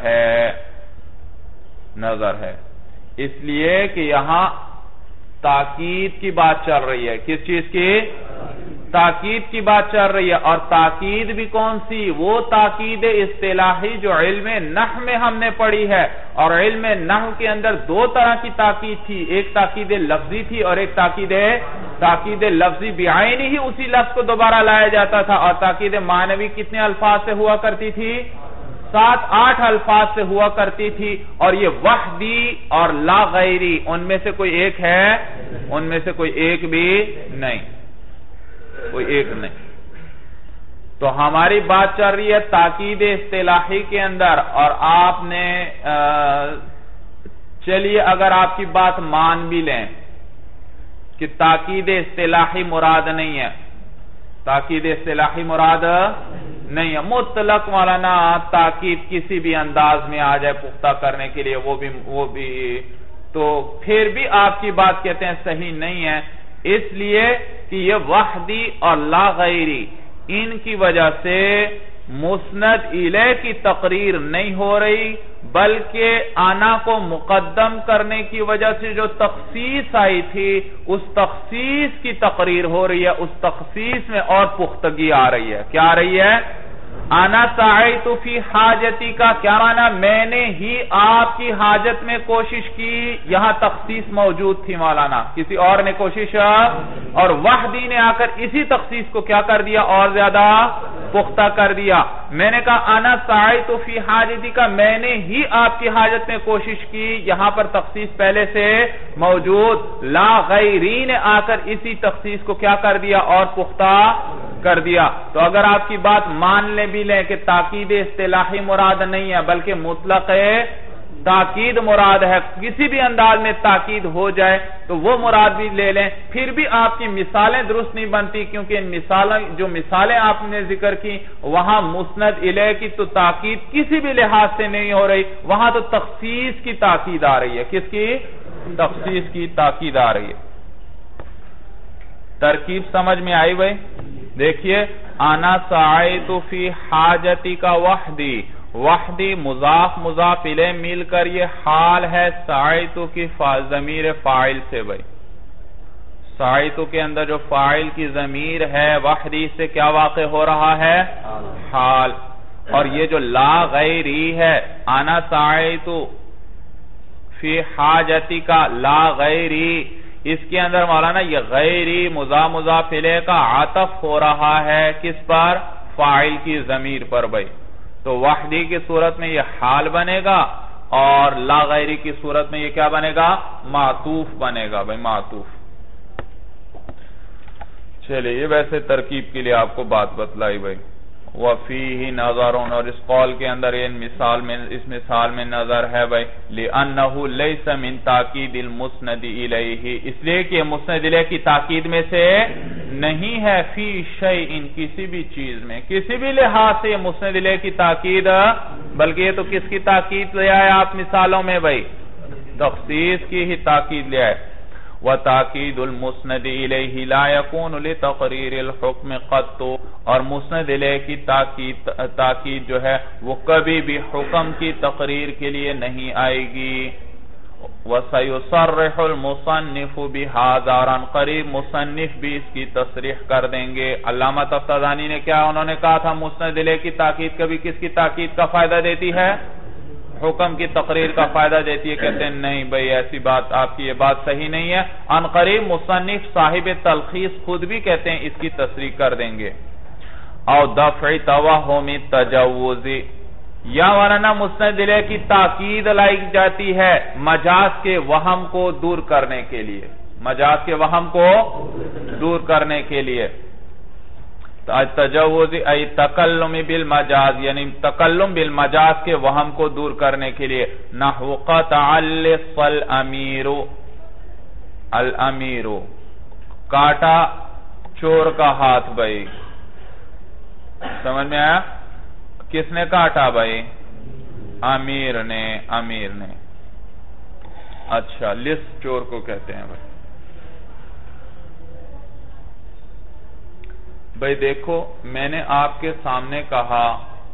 ہے. اس لیے کہ یہاں تاکید کی بات چل رہی ہے. کس چیز کی؟ تاکید کی بات چل رہی ہے. اور تاکید بھی کون سی؟ وہ تاکید اصطلاحی جو علم نحو میں ہم نے پڑھی ہے. اور علم نحو کے اندر دو طرح کی تاکید تھی، ایک تاکید لفظی تھی اور ایک تاکید لفظی بعینی ہی اسی لفظ کو دوبارہ لایا جاتا تھا. اور تاکید معنوی کتنے الفاظ سے ہوا کرتی تھی؟ 7-8 الفاظ سے ہوا کرتی تھی. اور یہ وحدی اور لا غیری ان میں سے کوئی ایک ہے؟ ان میں سے کوئی ایک بھی نہیں، کوئی ایک نہیں. تو ہماری بات چل رہی ہے تاکید اصطلاحی کے اندر. اور آپ نے چلیے اگر آپ کی بات مان بھی لیں کہ تاکید اصطلاحی مراد نہیں ہے، تاکید اصطلاحی مراد نہیں ہے، مطلق مولانا تاکید کسی بھی انداز میں آ جائے پختہ کرنے کے لیے وہ بھی تو پھر بھی آپ کی بات کہتے ہیں صحیح نہیں ہے. اس لیے کہ یہ وحدی اور لا غیری ان کی وجہ سے مسند الیہ کی تقریر نہیں ہو رہی، بلکہ انا کو مقدم کرنے کی وجہ سے جو تخصیص آئی تھی اس تخصیص کی تقریر ہو رہی ہے. اس تخصیص میں اور پختگی آ رہی ہے. کیا آ رہی ہے؟ انا سعیت فی حاجتی کا کیا معنی؟ میں نے ہی آپ کی حاجت میں کوشش کی. یہاں تخصیص موجود تھی مولانا، کسی اور نے کوشش، اور وحدی نے آ کر اسی تخصیص کو کیا کر دیا؟ اور زیادہ پختہ کر دیا. میں نے کہا انا سعیت فی حاجتی کا میں نے ہی آپ کی حاجت میں کوشش کی. یہاں پر تخصیص پہلے سے موجود. لا غیری نے آ کر اسی تخصیص کو کیا کر دیا؟ اور پختہ کر دیا. تو اگر آپ کی بات مان لیں بھی لیں کہ تاکید اصطلاحی مراد نہیں ہے بلکہ مطلق تاکید مراد ہے، کسی بھی انداز میں تاکید ہو جائے تو وہ مراد بھی لے لیں، پھر بھی آپ کی مثالیں درست نہیں بنتی، کیونکہ جو مثالیں آپ نے ذکر کی وہاں مسند الیہ کی تو تاکید کسی بھی لحاظ سے نہیں ہو رہی، وہاں تو تخصیص کی تاکید آ رہی ہے. کس کی؟ تخصیص کی تاکید آ رہی ہے. ترکیب سمجھ میں آئی بھائی؟ دیکھیے انا سعیت فی حاجتی کا وحدی مضاف مضاف الیہ مل کر یہ حال ہے سعیت کی ضمیر فاعل سے. بھائی سعیت کے اندر جو فاعل کی ضمیر ہے وحدی سے کیا واقع ہو رہا ہے؟ حال. اور یہ جو لا غیری ہے انا سعیت فی حاجتی کا لا غیری، اس کے اندر مولانا یہ غیری مضاف الیہ کا عطف ہو رہا ہے کس پر؟ فاعل کی ضمیر پر. بھائی تو وحدی کی صورت میں یہ حال بنے گا اور لا غیری کی صورت میں یہ کیا بنے گا؟ معطوف بنے گا. بھائی معطوف. چلیے یہ ویسے ترکیب کے لیے آپ کو بات بتلائی. بھائی وَفِيهِ نَظَرٌ، اور اس قول کے اندر اس مثال میں نظر ہے. بھائی لِأَنَّهُ لَيْسَ مِن تَاکِيدِ الْمُسْنَدِ إِلَيْهِ، اس لیے کہ مسند الیہ کی تاکید میں سے نہیں ہے. فی شیء، کسی بھی چیز میں، کسی بھی لحاظ سے مسند الیہ کی تاکید، بلکہ یہ تو کس کی تاکید لے آئے آپ مثالوں میں؟ بھائی تخصیص کی ہی تاکید لے آئے. وَتَاكِيدُ الْمُسْنَدِ إِلَيْهِ لَا يَكُونُ لِتَقْرِيرِ الْحُكْمِ قَطُّ، اور مسند الیہ کی تاکید جو ہے وہ کبھی بھی حکم کی تقریر کے لیے نہیں آئے گی. وَسَيُصَرِّحُ الْمُصَنِّفُ بِهَذَا، اور ان قریب مصنف بھی اس کی تصریح کر دیں گے۔ علامہ تفتازانی نے کیا انہوں نے کہا تھا مسند الیہ کی تاکید کبھی کس کی تاکید کا فائدہ دیتی ہے؟ حکم کی تقریر کا فائدہ دیتی ہے۔ کہتے ہیں نہیں بھئی ایسی بات، آپ کی یہ بات صحیح نہیں ہے۔ ان قریب مصنف صاحب تلخیص خود بھی کہتے ہیں اس کی تصریح کر دیں گے۔ او دفع توہم التجوز، یا ورنہ مسند الیہ کی تاکید لائی جاتی ہے مجاز کے وہم کو دور کرنے کے لیے، مجاز کے وہم کو دور کرنے کے لیے۔ تجوز ای تکلم بالمجاز، یعنی تکلم بالمجاز کے وہم کو دور کرنے کے لیے۔ نحو قطع اللص الامیر، الامیر کاٹا چور کا ہاتھ بھائی، سمجھ میں آیا؟ کس نے کاٹا بھائی؟ امیر نے، امیر نے۔ اچھا لص چور کو کہتے ہیں بھائی۔ بھائی دیکھو میں نے آپ کے سامنے کہا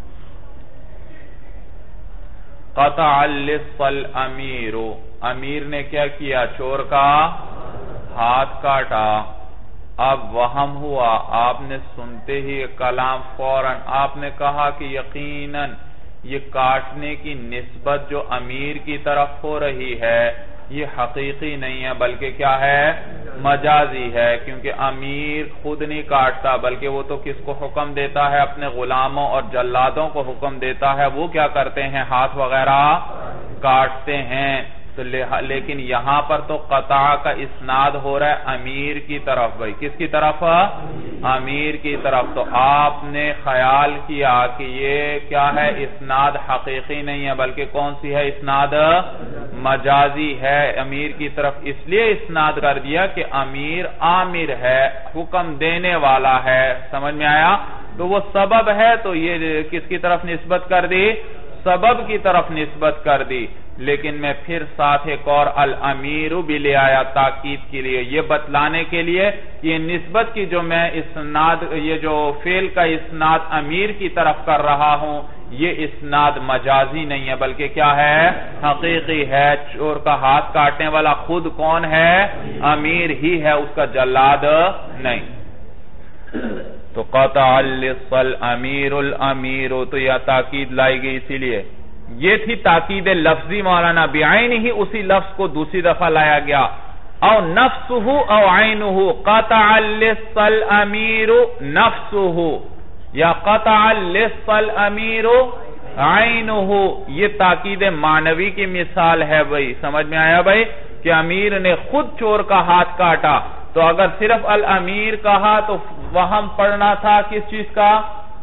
قطع اللص الامیر، امیر نے کیا کیا؟ چور کا ہاتھ کاٹا۔ اب وہم ہوا، آپ نے سنتے ہی کلام فوراً آپ نے کہا کہ یقیناً یہ کاٹنے کی نسبت جو امیر کی طرف ہو رہی ہے یہ حقیقی نہیں ہے بلکہ کیا ہے؟ مجازی ہے، کیونکہ امیر خود نہیں کاٹتا بلکہ وہ تو کس کو حکم دیتا ہے؟ اپنے غلاموں اور جلادوں کو حکم دیتا ہے، وہ کیا کرتے ہیں؟ ہاتھ وغیرہ کاٹتے ہیں۔ تو لیکن یہاں پر تو قطع کا اسناد ہو رہا ہے امیر کی طرف بھائی، کس کی طرف؟ امیر کی طرف۔ تو آپ نے خیال کیا کہ یہ کیا ہے؟ اسناد حقیقی نہیں ہے بلکہ کون سی ہے؟ اسناد مجازی ہے امیر کی طرف، اس لیے اسناد کر دیا کہ امیر آمر ہے، حکم دینے والا ہے۔ سمجھ میں آیا؟ تو وہ سبب ہے تو یہ کس کی طرف نسبت کر دی؟ سبب کی طرف نسبت کر دی۔ لیکن میں پھر ساتھ ایک اور الامیر بھی لے آیا تاکید کے لیے، یہ بتلانے کے لیے یہ نسبت کی جو میں اسناد، یہ جو فعل کا اسناد امیر کی طرف کر رہا ہوں یہ اسناد مجازی نہیں ہے بلکہ کیا ہے؟ حقیقی ہے۔ چور کا ہاتھ کاٹنے والا خود کون ہے؟ امیر ہی ہے، اس کا جلاد نہیں۔ تو قطع اللص الامیر، الامیر تو یہ تاکید لائی گئی اسی لیے۔ یہ تھی تاکید لفظی مولانا، بعین ہی اسی لفظ کو دوسری دفعہ لایا گیا۔ او نفسہ او عینہ، قطع اللص الامیر نفسہ یا قطع اللص الامیر عینہ، یہ تاکید معنوی کی مثال ہے بھائی۔ سمجھ میں آیا بھائی کہ امیر نے خود چور کا ہاتھ کاٹا، تو اگر صرف الامیر کہا تو وہم پڑھنا تھا کس چیز کا؟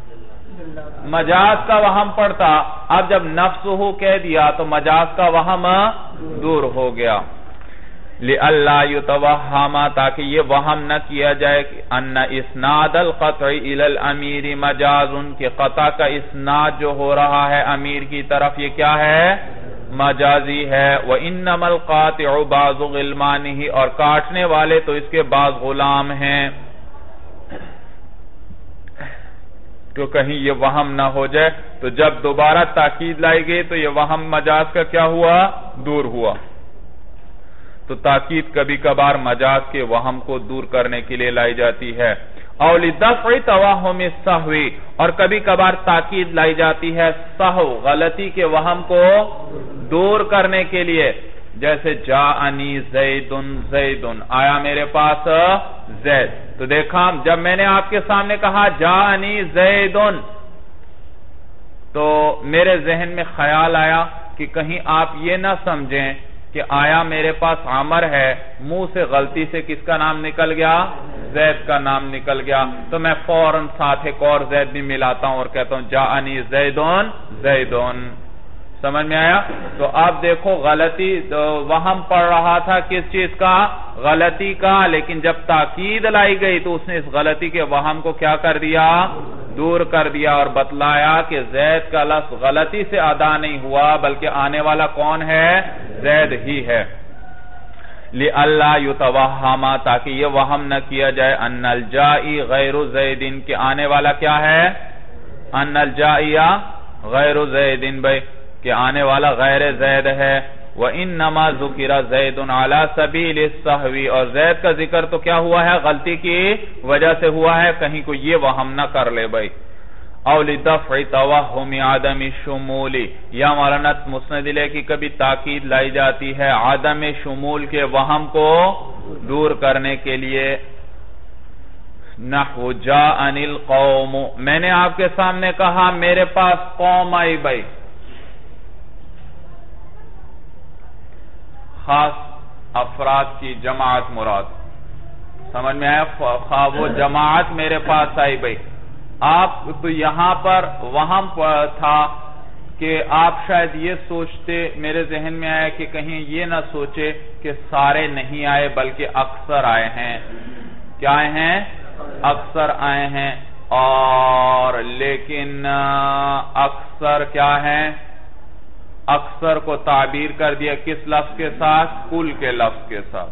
مجاز کا وہم پڑتا۔ اب جب نفسہ کہہ دیا تو مجاز کا وہم دور ہو گیا۔ لئلا یتوہم، تاکہ یہ وہم نہ کیا جائے کہ ان اسناد القطع الی الامیر مجاز، کہ قطع کا اسناد جو ہو رہا ہے امیر کی طرف یہ کیا ہے؟ مجازی ہے۔ وَإِنَّمَا الْقَاطِعُ بَعْضُ غِلْمَانِهِ، اور کاٹنے والے تو اس کے بعض غلام ہیں، تو کہیں یہ وہم نہ ہو جائے۔ تو جب دوبارہ تاکید لائی گئی تو یہ وہم مجاز کا کیا ہوا؟ دور ہوا۔ تو تاکید کبھی کبھار مجاز کے وہم کو دور کرنے کے لیے لائی جاتی ہے۔ او لدفع توہم السہو، اور کبھی کبھار تاکید لائی جاتی ہے سہو، غلطی کے وہم کو دور کرنے کے لیے، جیسے جاءنی زید، زید آیا میرے پاس زید۔ تو دیکھا جب میں نے آپ کے سامنے کہا جاءنی زید تو میرے ذہن میں خیال آیا کہ کہیں آپ یہ نہ سمجھیں کہ آیا میرے پاس عمر ہے، منہ سے غلطی سے کس کا نام نکل گیا؟ زید کا نام نکل گیا، تو میں فوراً ساتھ ایک اور زید بھی ملاتا ہوں اور کہتا ہوں جاءنی زیدون زیدون۔ سمجھ میں آیا؟ تو آپ دیکھو غلطی وہم پڑ رہا تھا کس چیز کا؟ غلطی کا، لیکن جب تاکید لائی گئی تو اس نے اس غلطی کے وہم کو کیا کر دیا؟ دور کر دیا، اور بتلایا کہ زید کا لفظ غلطی سے ادا نہیں ہوا بلکہ آنے والا کون ہے؟ زید ہی ہے۔ لِأَلَّا يُتَوَہَّمَ، تاکہ یہ وہم نہ کیا جائے ان الجائی غیر زید، کہ آنے والا کیا ہے؟ ان الجائی غیر زید، بھائی کہ آنے والا غیر زید ہے۔ وَإِنَّمَا ذُكِرَ زَيْدٌ عَلَى سَبِيلِ السَّهْوِ، اور زید کا ذکر تو کیا ہوا ہے؟ غلطی کی وجہ سے ہوا ہے، کہیں کو یہ وہم نہ کر لے بھائی۔ او لِدَفْعِ تَوَهُّمِ عَدَمِ الشُّمُولِ، یا مولانا مسند الیہ کی کبھی تاکید لائی جاتی ہے عدم شمول کے وہم کو دور کرنے کے لیے۔ نحو جاءنی القوم، میں نے آپ کے سامنے کہا میرے پاس قوم آئی بھائی، خاص افراد کی جماعت مراد، سمجھ میں آیا؟ خواہ وہ جماعت میرے پاس آئی بھائی۔ آپ تو یہاں پر وہم تھا کہ آپ شاید یہ سوچتے، میرے ذہن میں آیا کہ کہیں یہ نہ سوچے کہ سارے نہیں آئے بلکہ اکثر آئے ہیں۔ کیا آئے ہیں؟ اکثر آئے ہیں، اور لیکن اکثر کیا ہے؟ اکثر کو تعبیر کر دیا کس لفظ کے ساتھ؟ کل کے لفظ کے ساتھ۔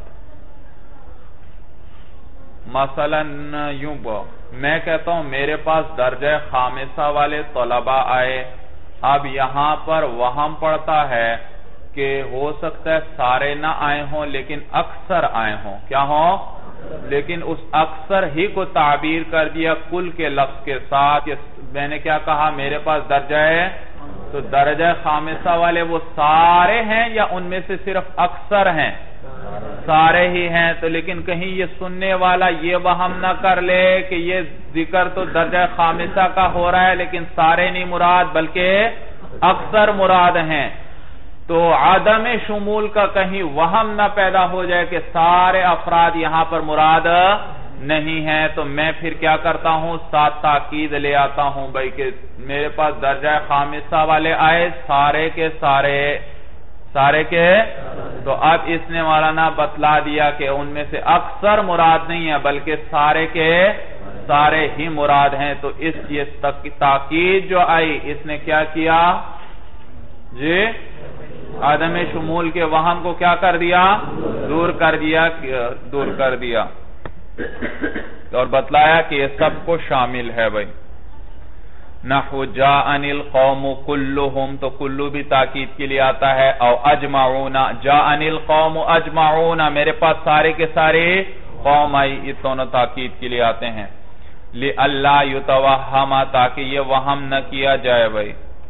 مثلا یوں میں کہتا ہوں میرے پاس درجہ خامسہ والے طلباء آئے، اب یہاں پر وہم پڑتا ہے کہ ہو سکتا ہے سارے نہ آئے ہوں لیکن اکثر آئے ہوں۔ کیا ہوں؟ لیکن اس اکثر ہی کو تعبیر کر دیا کل کے لفظ کے ساتھ۔ میں نے کیا کہا؟ میرے پاس درجہ ہے، تو درجہ خامسہ والے وہ سارے ہیں یا ان میں سے صرف اکثر ہیں؟ سارے ہی ہیں۔ تو لیکن کہیں یہ سننے والا یہ وہم نہ کر لے کہ یہ ذکر تو درجہ خامسہ کا ہو رہا ہے لیکن سارے نہیں مراد بلکہ اکثر مراد ہیں، تو عدم شمول کا کہیں وہم نہ پیدا ہو جائے کہ سارے افراد یہاں پر مراد نہیں ہیں، تو میں پھر کیا کرتا ہوں؟ ساتھ تاکید لے آتا ہوں بھائی کہ میرے پاس درجہ خامسہ والے آئے سارے کے سارے، سارے کے، تو اب اس نے مولانا بتلا دیا کہ ان میں سے اکثر مراد نہیں ہے بلکہ سارے کے سارے ہی مراد ہیں۔ تو اس یہ تاکید جو آئی اس نے کیا کیا جی؟ عدم شمول کے وہم کو کیا کر دیا؟ دور کر دیا اور بتلایا کہ یہ سب کو شامل ہے بھائی۔ نحو جاءنی القوم کلہم، تو کلو بھی تاکید کے لیے آتا ہے، او اجمعون، جاءنی القوم اجمعون، میرے پاس سارے کے سارے قوم آئی، یہ دونوں تاکید کے لیے آتے ہیں۔ لئلا یتوہم، تاکہ یہ وہم نہ کیا جائے بھائی،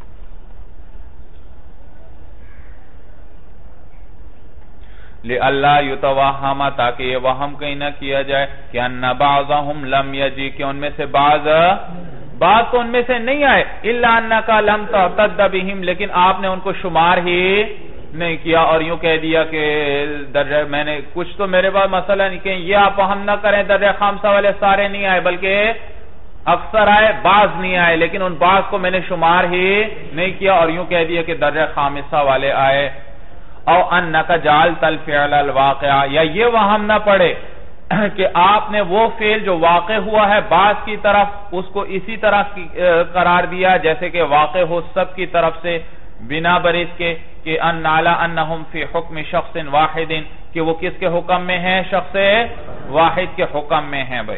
لئلا یتوہم، تاکہ یہ وہم کہیں نہ کیا جائے کہ ان بعضهم لم یجی، کہ ان میں سے بعض تو ان میں سے نہیں آئے، الا انک لم تعتد بہم، لیکن آپ نے ان کو شمار ہی نہیں کیا اور یوں کہہ دیا کہ درجہ، میں نے کچھ تو میرے پاس مسئلہ نہیں کہ یہ آپ وہم نہ کریں درجہ خامسہ والے سارے نہیں آئے بلکہ اکثر آئے، بعض نہیں آئے، لیکن ان بعض کو میں نے شمار ہی نہیں کیا اور یوں کہہ دیا کہ درجہ خامسہ والے آئے۔ او انک جعلت الفعل الواقع، یا یہ وہم نہ پڑے کہ آپ نے وہ فعل جو واقع ہوا ہے بعض کی طرف اس کو اسی طرح قرار دیا جیسے کہ واقع ہو سب کی طرف سے، بنا برس کے کہ ان نالا انہم فی حکم شخص واحد، کہ وہ کس کے حکم میں ہیں؟ شخص واحد کے حکم میں ہیں بھائی۔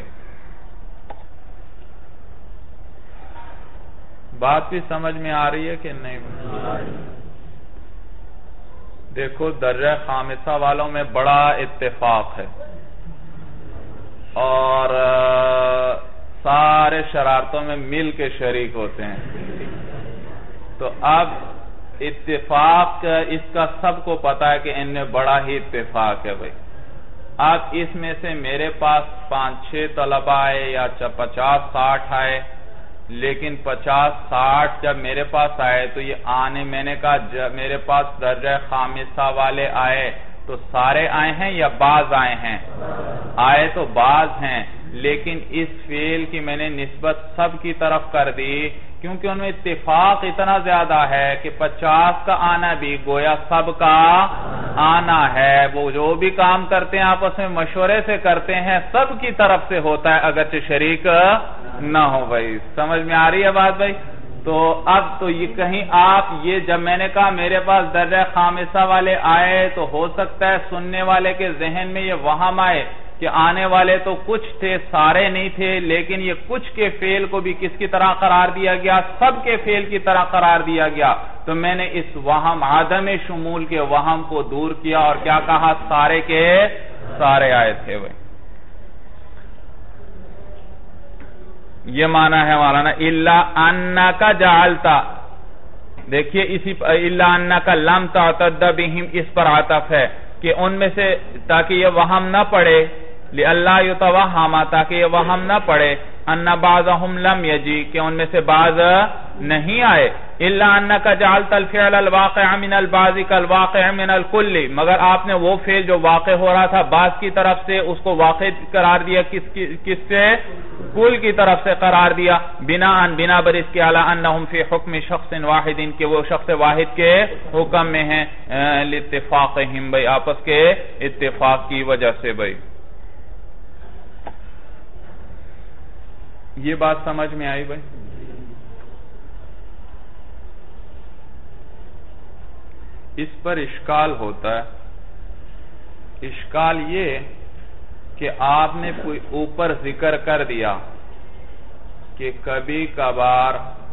بات بھی سمجھ میں آ رہی ہے کہ نہیں؟ دیکھو درجہ خامسہ والوں میں بڑا اتفاق ہے اور سارے شرارتوں میں مل کے شریک ہوتے ہیں، تو اب اتفاق اس کا سب کو پتا ہے کہ ان میں بڑا ہی اتفاق ہے بھائی۔ اب اس میں سے میرے پاس 5-6 طلباء آئے یا 50-60 آئے، لیکن 50-60 جب میرے پاس آئے تو یہ آنے، میں نے کہا میرے پاس درجہ خامسہ والے آئے تو سارے آئے ہیں یا بعض آئے ہیں؟ آئے تو بعض ہیں، لیکن اس فعل کی میں نے نسبت سب کی طرف کر دی کیونکہ ان میں اتفاق اتنا زیادہ ہے کہ 50 کا آنا بھی گویا سب کا آنا ہے، وہ جو بھی کام کرتے ہیں آپس میں مشورے سے کرتے ہیں، سب کی طرف سے ہوتا ہے اگرچہ شریک نہ ہو بھائی۔ سمجھ میں آ رہی ہے بات بھائی؟ تو اب تو یہ کہیں آپ یہ جب میں نے کہا میرے پاس درجہ خامسہ والے آئے تو ہو سکتا ہے سننے والے کے ذہن میں یہ وہم آئے کہ آنے والے تو کچھ تھے، سارے نہیں تھے، لیکن یہ کچھ کے فعل کو بھی کس کی طرح قرار دیا گیا؟ سب کے فعل کی طرح قرار دیا گیا. تو میں نے اس وہم، عدم شمول کے وہم کو دور کیا اور کیا کہا؟ سارے کے سارے آئے تھے بھائی. یہ معنی ہے مولانا الا انک جعلتا. دیکھیے اسی الا انک لم تعتد بہم اس پر عطف ہے کہ ان میں سے، تاکہ یہ وہم نہ پڑے، لئلا یتوہم، تاکہ یہ وہم نہ پڑے، ان بعضهم لم یجی، کہ ان میں سے بعض نہیں آئے. الا انک جعلت الفعل الواقع من البعض كالواقع من الكل، مگر آپ نے وہ فعل جو واقع ہو رہا تھا بعض کی طرف سے اس کو واقع قرار دیا کس سے؟ کل کی طرف سے قرار دیا. بنا بر اس کے علی انہم فی حکم شخص واحد، کہ وہ شخص واحد کے حکم میں ہیں، لاتفاقہم، بھئی آپس کے اتفاق کی وجہ سے. بھئی یہ بات سمجھ میں آئی بھئی؟ اس پر اشکال ہوتا ہے. اشکال یہ کہ آپ نے کوئی اوپر ذکر کر دیا کہ کبھی کبھار،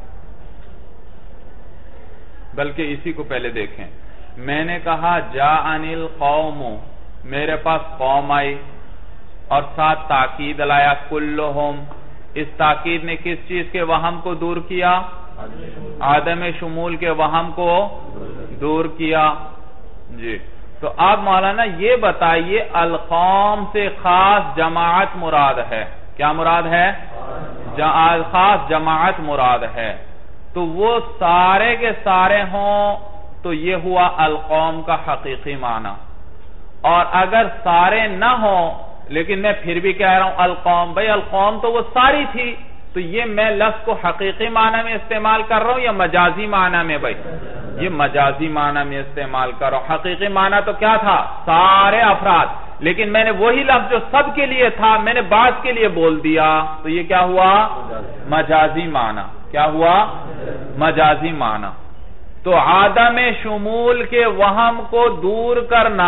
بلکہ اسی کو پہلے دیکھیں. میں نے کہا جاءنی القوم، میرے پاس قوم آئی، اور ساتھ تاکید لایا کلہم. اس تاکید نے کس چیز کے وہم کو دور کیا؟ عدم شمول کے وہم کو دور کیا. جی تو آپ مولانا یہ بتائیے القوم سے خاص جماعت مراد ہے. کیا مراد ہے؟ خاص جماعت مراد ہے. تو وہ سارے کے سارے ہوں تو یہ ہوا القوم کا حقیقی معنی. اور اگر سارے نہ ہوں لیکن میں پھر بھی کہہ رہا ہوں القوم، بھئی القوم تو وہ ساری تھی، تو یہ میں لفظ کو حقیقی معنی میں استعمال کر رہا ہوں یا مجازی معنی میں؟ بھئی یہ مجازی معنی میں استعمال کر رہا ہوں. حقیقی معنی تو کیا تھا؟ سارے افراد. لیکن میں نے وہی لفظ جو سب کے لیے تھا میں نے بعض کے لیے بول دیا، تو یہ کیا ہوا؟ مجازی معنی. کیا ہوا؟ مجازی معنی. تو عدم شمول کے وہم کو دور کرنا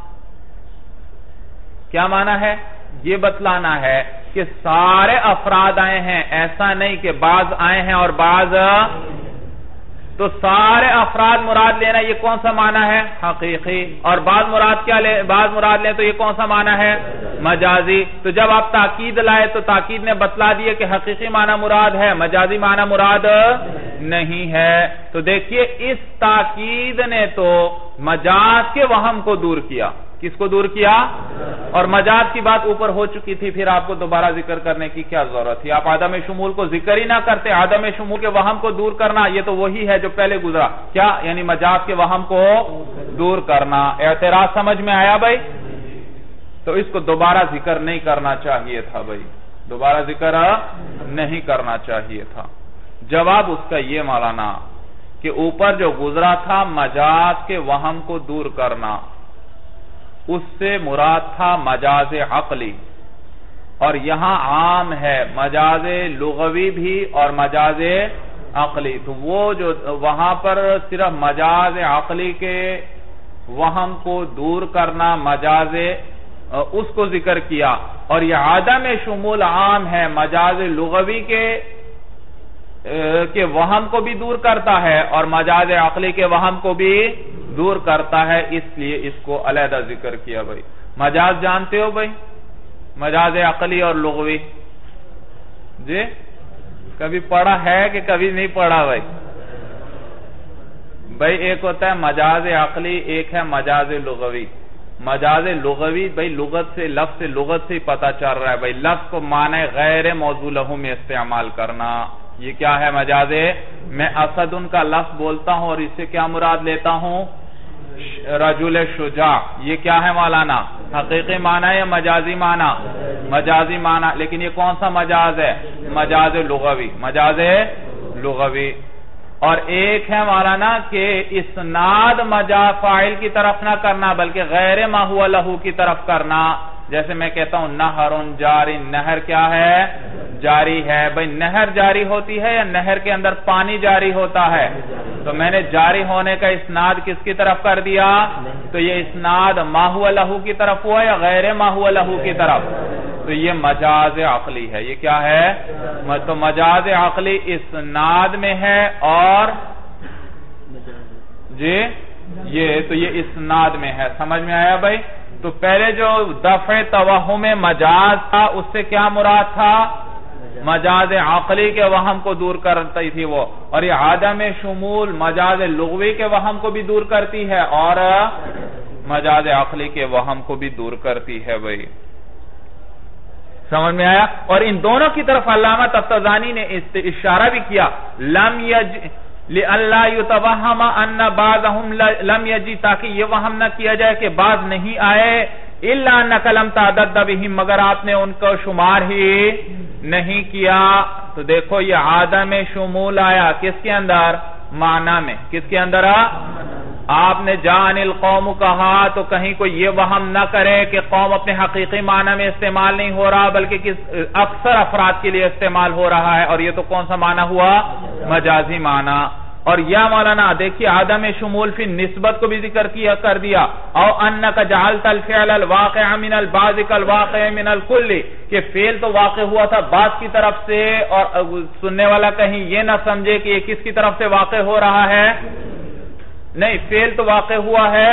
کیا معنی ہے؟ یہ بتلانا ہے کہ سارے افراد آئے ہیں، ایسا نہیں کہ بعض آئے ہیں اور بعض. تو سارے افراد مراد لینا یہ کون سا معنی ہے؟ حقیقی. اور بعض مراد کیا لیں؟ بعض مراد لیں تو یہ کون سا معنی ہے؟ مجازی. تو جب آپ تاکید لائے تو تاکید نے بتلا دیا کہ حقیقی معنی مراد ہے، مجازی معنی مراد نہیں ہے. تو دیکھیے اس تاکید نے تو مجاز کے وہم کو دور کیا. کس کو دور کیا؟ اور مجاز کی بات اوپر ہو چکی تھی، پھر آپ کو دوبارہ ذکر کرنے کی کیا ضرورت تھی؟ آپ عدم شمول کو ذکر ہی نہ کرتے. عدم شمول کے وہم کو دور کرنا یہ تو وہی ہے جو پہلے گزرا. کیا؟ یعنی مجاز کے وہم کو دور کرنا. اعتراض سمجھ میں آیا بھائی؟ تو اس کو دوبارہ ذکر نہیں کرنا چاہیے تھا بھائی، دوبارہ ذکر نہیں کرنا چاہیے تھا. جواب اس کا یہ مولانا کہ اوپر جو گزرا تھا مجاز کے وہم کو دور کرنا، اس سے مراد تھا مجاز عقلی، اور یہاں عام ہے مجاز لغوی بھی اور مجاز عقلی. تو وہ جو وہاں پر صرف مجاز عقلی کے وہم کو دور کرنا، مجاز اس کو ذکر کیا، اور یہ عدم شمول عام ہے مجاز لغوی کے وہم کو بھی دور کرتا ہے اور مجاز عقلی کے وہم کو بھی دور کرتا ہے. اس لیے اس کو علیحدہ ذکر کیا. بھائی مجاز جانتے ہو بھائی؟ مجاز عقلی اور لغوی جی کبھی پڑھا ہے کہ کبھی نہیں پڑھا بھائی؟ بھائی ایک ہوتا ہے مجاز عقلی، ایک ہے مجاز لغوی. مجاز لغوی بھائی لغت سے، لفظ سے لغت سے ہی پتا چل رہا ہے بھائی، لفظ کو معنی غیر موضوع لہو میں استعمال کرنا. یہ کیا ہے مجاز؟ میں اسد ان کا لفظ بولتا ہوں اور اس سے کیا مراد لیتا ہوں؟ رجل شجاع. یہ کیا ہے مولانا؟ حقیقی معنی یا مجازی معنی؟ مجازی معنی. لیکن یہ کون سا مجاز ہے؟ مجاز لغوی. مجاز لغوی. اور ایک ہے مولانا کہ اسناد مجاز فاعل کی طرف نہ کرنا بلکہ غیر ما ہوا لہو کی طرف کرنا. جیسے میں کہتا ہوں نہر جاری، نہر کیا ہے؟ جاری ہے. بھئی نہر جاری ہوتی ہے یا نہر کے اندر پانی جاری ہوتا ہے؟ تو میں نے جاری ہونے کا اسناد کس کی طرف کر دیا؟ تو یہ اسناد ما ہوا لہو کی طرف ہوا یا غیر ما ہوا لہو کی طرف؟ تو یہ مجاز عقلی ہے. یہ کیا ہے؟ تو مجاز عقلی اسناد میں ہے اور جی یہ اسناد میں ہے. سمجھ میں آیا بھائی؟ تو پہلے جو دفع توہم مجاز تھا اس سے کیا مراد تھا؟ مجاز عقلی کے وہم کو دور کرتی تھی وہ، اور یہ عدم شمول مجاز لغوی کے وہم کو بھی دور کرتی ہے اور مجاز عقلی کے وہم کو بھی دور کرتی ہے. بھائی سمجھ میں آیا؟ اور ان دونوں کی طرف علامہ تفتزانی نے اشارہ بھی کیا، لِأَلَّا يُتَوَهَّمَ أَنَّ بَعْضَهُمْ لَمْ يَجِي، تاکہ یہ وہم نہ کیا جائے کہ بعض نہیں آئے، إِلَّا أَنَّكَ لَمْ تَعْدَدَّ بِهِمْ، مگر آپ نے ان کو شمار ہی نہیں کیا. تو دیکھو یہ عدم شمول آیا کس کے اندر؟ معنی میں. کس کے اندر؟ آپ نے جان القوم کہا تو کہیں کوئی یہ وہم نہ کرے کہ قوم اپنے حقیقی معنی میں استعمال نہیں ہو رہا بلکہ اکثر افراد کے لیے استعمال ہو رہا ہے، اور یہ تو کون سا معنی ہوا؟ مجازی معنی. اور یا مولانا دیکھیے عدم شمول فی نسبت کو بھی ذکر کر دیا، او انک جعلت الفعل الواقع من البعض کالواقع من الکل، کہ فعل تو واقع ہوا تھا بعض کی طرف سے، اور سننے والا کہیں یہ نہ سمجھے کہ یہ کس کی طرف سے واقع ہو رہا ہے. نہیں، فعل تو واقع ہوا ہے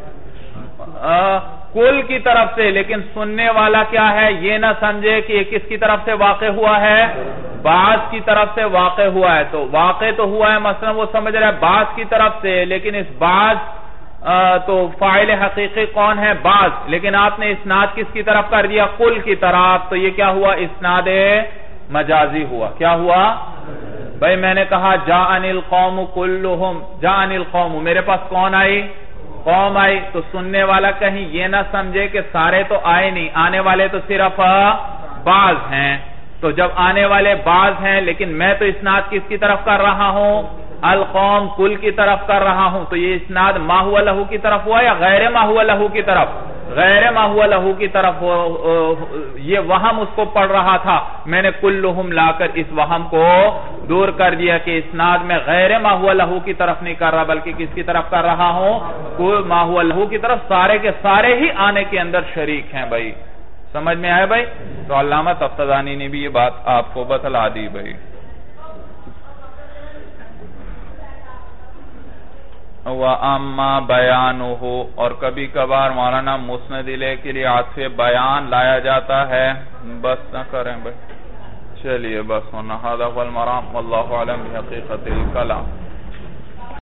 کل کی طرف سے، لیکن سننے والا کیا ہے یہ نہ سمجھے کہ یہ کس کی طرف سے واقع ہوا ہے؟ بعض کی طرف سے واقع ہوا ہے. تو واقع تو ہوا ہے، مثلا وہ سمجھ رہا ہے بعض کی طرف سے، لیکن اس بعض تو فاعل حقیقی کون ہے؟ بعض، لیکن آپ نے اسناد کس کی طرف کر دیا؟ کل کی طرف. تو یہ کیا ہوا؟ اسناد مجازی ہوا. کیا ہوا؟ بھائی میں نے کہا جاءنی القوم کلہم، جاءنی القوم، میرے پاس کون آئی؟ قوم آئی. تو سننے والا کہیں یہ نہ سمجھے کہ سارے تو آئے نہیں، آنے والے تو صرف بعض ہیں. تو جب آنے والے بعض ہیں لیکن میں تو اسناد کس کی طرف کر رہا ہوں؟ القوم کل کی طرف کر رہا ہوں. تو یہ اسناد ما ہوا لہو کی طرف ہوا یا غیر ما ہوا لہو کی طرف؟ غیر ما ہوا لہو کی طرف. یہ وہم اس کو پڑھ رہا تھا، میں نے کلہم لا کر اس وہم کو دور کر دیا کہ اسناد میں غیر ما ہوا لہو کی طرف نہیں کر رہا بلکہ کس کی طرف کر رہا ہوں؟ ما ہوا لہو کی طرف. سارے کے سارے ہی آنے کے اندر شریک ہیں. بھائی سمجھ میں آئے بھائی؟ تو علامہ تفتزانی نے بھی یہ بات آپ کو بتلا دی. بھائی وَأَمَّا بَيَانُهُ، اور کبھی کبھار مولانا مسند الیہ کے لیے عطف بیان لایا جاتا ہے. بس نہ کریں بھائی، چلیے بس ہونا. هذا هو المرام واللہ اعلم بحقیقت الکلام.